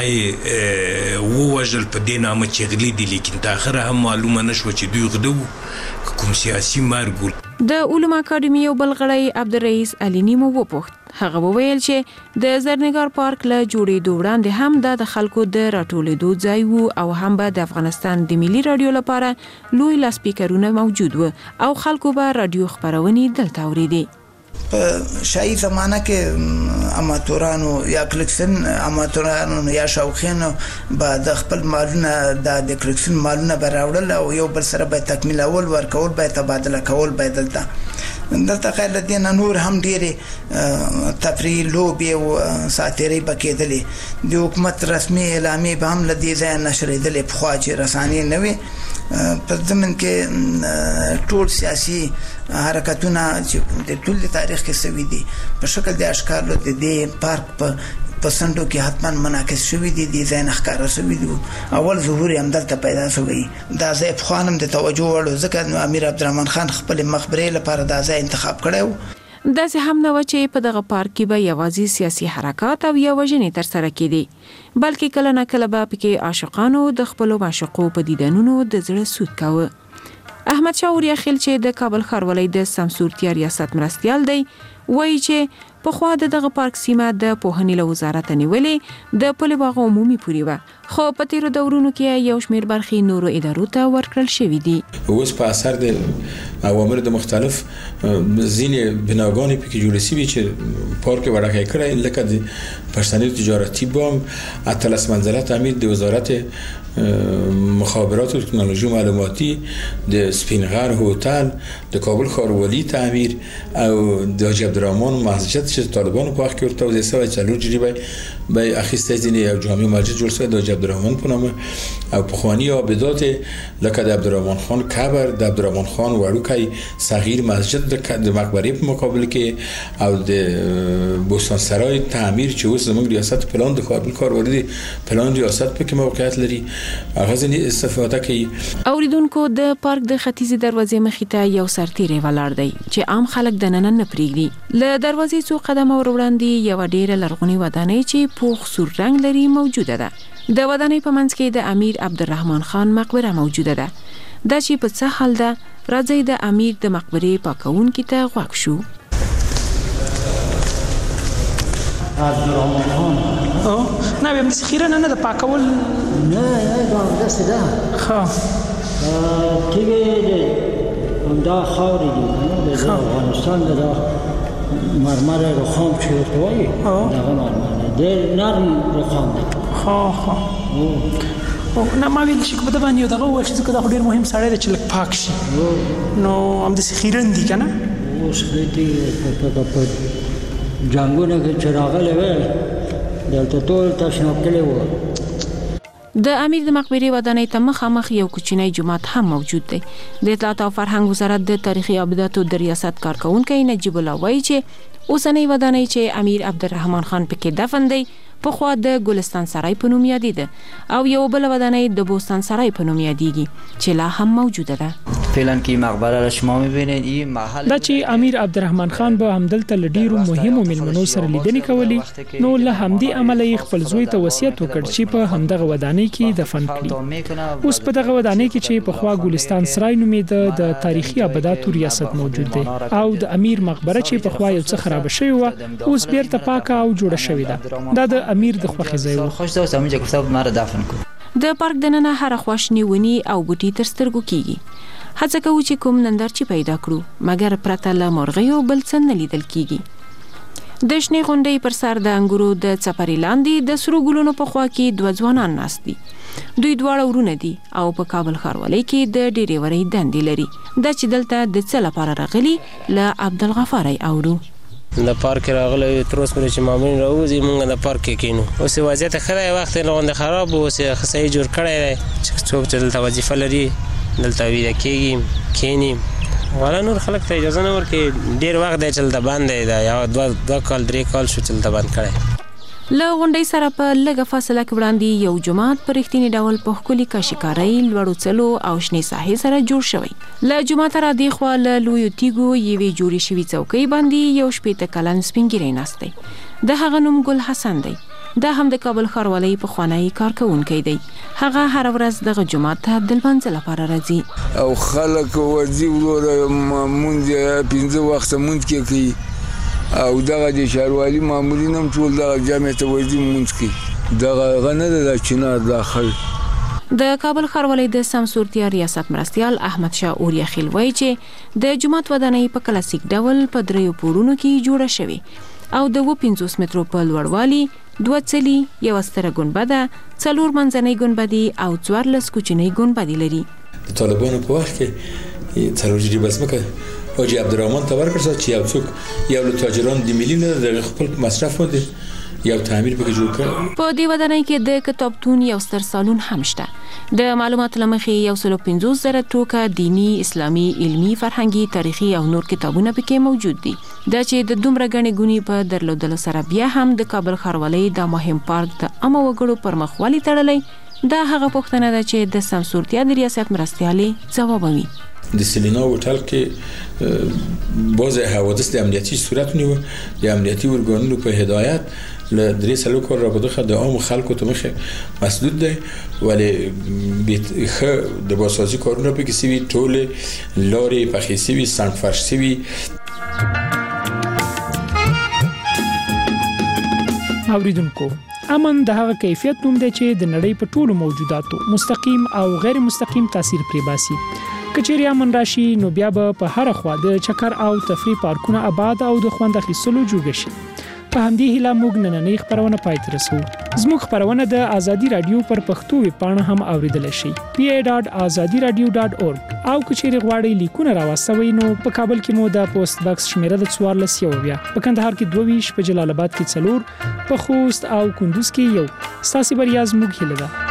یې ووژل په دې نامه چې غلي دي لیکن تر اخره هم معلومه نه شوه چې دوی غده وو کوم سیاسي مرګ و د علومو اکاډمي یو بل غړی عبدالرئیس علیني مو وپوښت هغه وویل چې د زرنګار پارک له جوړېدو وړاندې هم دا د خلکو د راټولېدو ځای و او هم به د افغانستان د ملي رادیو لپاره لوی لاسپیکرونه موجود و او خلکو به رادیو خپرونې دلته اورېدې په شاهي زمانه کې اماتورانو یا کلکسن اماتورانو یا شوقینو به د خپل مالونه د کلکسن مالونه براوړل او یو بل سره به تکمیل اول ورکول به تبادله کول به دلته دلته خیر لدین نور هم ډېرې تفریح لوبې او ساتیري پکېدلې د حکومت رسمي اعلامیې به هم لدې ځای نشریدلې په خوا چې رسانې نه وي په ضمن کې ټول سیاسي حرکتونه چې د ټول تاریخ کې سوي دي په شکل د اشکار له دې پارک په پسندو کې حتمان منعکس شوی دي د ځای نخکاره شوی دي اول ظهور هم دلته پیدا شوی دا ځای په خانم د توجه وړ ځکه امیر عبدالرحمن خان خپل مخبري لپاره دا ځای انتخاب کړو دا سه هم نو چې په دغه پارک کې به یوازې سیاسي حرکات او یا وژنې تر سره کېدي بلکې کله نه کله به پکې عاشقانو د خپل معشوقو په دیدنونو د زړه سود کاوه احمد شاه اوریا خیل چې د کابل ښاروالۍ د سمسورتیا ریاست مرستيال دی وایي چې په خوا د دغه پارک سیمه د پوهنې له وزارت نیولې د پل باغ عمومي پوری و خو په تیرو دورونو کې یو شمېر برخې نورو ادارو ته ورکړل شوې دي اوس په اثر د اوامر د مختلف ځینې بناګانې پکې جوړې شوي چې پارک وړاندې کړی لکه د پښتني تجارتي بانک اتلس منزله تعمیر د وزارت مخابرات و تکنولوژی معلوماتی د سپینغر هتل د کابل ښاروالي تعمیر او د حاجی عبدالرحمن مسجد چې طالبانو په وخت کې ورته وځي سوي چلو جریبه به اخیسته دي یو جامع مسجد جوړ شوی د حاجی عبدالرحمن په نامه او په خواني عابدات لکه د عبدالرحمن خان قبر د عبدالرحمن خان وړوکی صغیر مسجد د مقبره په مقابل کې او د بوستان سرای تعمیر چې اوس زموږ ریاست پلان د کابل ښاروالي پلان ریاست په کې موقعیت لري غزنی استفاده کوي اوریدونکو د پارک د ختیځي دروازې مخې ته یو سرتیری ولاړ دی چې عام خلک د نن نه پریږدي له دروازې څو قدمه ور وړاندې یو ډېر لرغونی ودانۍ چې پوخ سور رنگ لري موجوده ده د ودانۍ په منځ کې د امیر عبدالرحمن خان مقبره موجوده ده دا چې په څه حال ده راځي د امیر د مقبرې پاکونکو ته غوښ شو عبدالرحمن خان او نه به مس خیره نه د پاکول نه دا داسې ده ها کېږي دا خاورې دي د افغانستان د مرمر رخام چې ورته وایي دغه مرمر ډېر نرم رخام دی ها ها او نه ما ویل چې په دغه یو دغه وایي چې دا ډېر مهم سړی دی چې لږ پاک شي نو هم د خیرن دي کنه اوس دې په جنگونه کې چراغله وې دلته ټول تشناب کړي وو د امیر د مقبره ودانۍ ته مخامخ یو کوچنی جومات هم موجود دی د اطلاعات او فرهنګ وزارت د تاریخي ابداتو د ریاست کارکونکو نجیب الله وایي چې اوسنۍ ودانۍ چې امیر عبدالرحمن خان پکې دفن دی په خوا د ګلستان سرای په نوم یادېده او یو بل ودانۍ د بوستان سرای په نوم یادېږي چې لا هم موجوده ده فعلا که مقبره را شما می‌بینید این محل دا چې امیر عبدالرحمن خان به همدلته لډیرو مهمو ملمنو سره لیدنې کولې نو له همدې عمله خپل زوی ته وصیت وکړ چې په همدغه ودانۍ کې دفن کړي اوس په دغه ودانۍ کې چې په خوا ګلستان سرای نومېده د تاریخي ابداتو ریاست موجود دی او د امیر مقبره چې په خوا یو څه خراب شوی و اوس بیرته پاکه او جوړه شوې ده دا د امیر د خوښۍ ځای و خوش دوست همینجا گفته بود مرا دفن کن د پارک دننه هر خواشنی ونی او بوټي تر سترګو کیږي هڅه کوو چې کوم نندارچی پیدا کړو مګر پرته له مرغیو بل څه نه لیدل کیږي د شنې غونډې پر سر د انګورو د چپري لاندې د سرو ګلونو په خوا کې دوه ځوانان ناست دي دوی دواړه ورونه دي او په کابل ښاروالۍ کې د ډېرې ورې دندې لري دا چې دلته د څه لپاره راغلي له عبدالغفار اورو د پارک راغلی تر اوسه پورې چې مامورین راوځي موږ د پارک کې کینو اوس وضعیت ښه دی وخت یې لغونډې خراب و اوس یې ښه صحیح جوړ کړی دی چې څوک چې دلته وظیفه لري دلته ویده کېږي کښېني والا نور خلک ته اجازه نه ورکوي ډېر وخت دی چې دلته بند دی دا یو دوه کال درې کال شو چې دلته بند کړی له غونډۍ سره په لږه فاصله کې وړاندې یو جومات په رښتیني ډول په ښکلي کاشیکارۍ لوړو څلو او شنې ساحې سره جوړ شوی له جوماته را دې خوا له لویو تیږو یوې جوړې شوي چوکۍ باندې یو شپېته کلن سپین ږیری ناست دی د هغه نوم ګل حسن دی دا هم د کابل ښاروالۍ پخوانی کارکونکی دی هغه هر ورځ دغه جومات ته د لمانځه لپاره راځي او خلک ورځي وروره مونځ پنځه وخته مونځ کې کوي او دغه د ښاروالي مامورین هم ټول دغه جامع ته ورځي مونځ کوي دغه هغه نه ده د چنار داخل د کابل ښاروالۍ د سمسورتیا ریاست مرستيال احمد شاه اوریا خیل وایي چې د جومات ودانۍ په کلاسیک ډول په دریو پوړونو کې جوړه شوې او د اووه پنځوس مترو په لوړوالي دوه څلي یوه ستره ګنبده څلور منځنۍ ګنبدې او څوارلس کوچنۍ ګنبدې لري د طالبانو په وخت کې څلور جریبه ځمکه حاجی عبدالرحمن ته ورکړ چې یو څوک یو له تاجران د ملي نه د خپل مصرف باندې یو تعمیر پکې جوړ کړ. په دې ودانۍ کې د کتابتون یو ستر سالون هم شته. د معلوماتو لمخې یو سل پنځوس زره ټوکه دینی، اسلامي، علمي، فرهنګي، تاریخي او نور کتابونه پکې موجود دي. دا چې د دومره غني ګونی په درلودلو سره بیا هم د کابل ښاروالۍ د مهم پارک د عامه وګړو پر مخوالي تړلې، دا هغه پوښتنه ده چې د سمسورتیا د ریاست مرستیالې ځوابوي. د سلینا هوټل کې باز حوادث د امنیتي صورت نیو د امنیتي ورګانونو په هدایت ل درې سلو کور را بده د عام خلکو ته مخه مسدود دی ولی خه د باسازي کارونه په کې سوي ټوله لاري پخې سوي سنگ فرش سوي. اوریدونکو امن د هغه کیفیت نوم دی چې د نړۍ په ټولو موجوداتو مستقیم او غیر مستقیم تاثیر پرې باسي. کچېریا من راشي نو بیا به په هر خوا د چکر او تفریح پارکونه آباد او د خوند اخیستلو جوړ شي. په همدې هیله موږ نننۍ خبرونه پای ته رسوو. زموږ خبرونه د ازادي رادیو پر پښتو ویب پاڼه هم اوریدل شي پی ای ډاټ ازادي رادیو ډاټ اورګ او کچېری غواړئ لیکونه راوستوي نو په کابل کې مو د پوسټ باکس شمیره د څوارلس یو بیا په کندهار کې دوه ویشت په جلال آباد کې څلور په خوست او کندوز کې یو. ستاسو بریا زموږ هیله ده.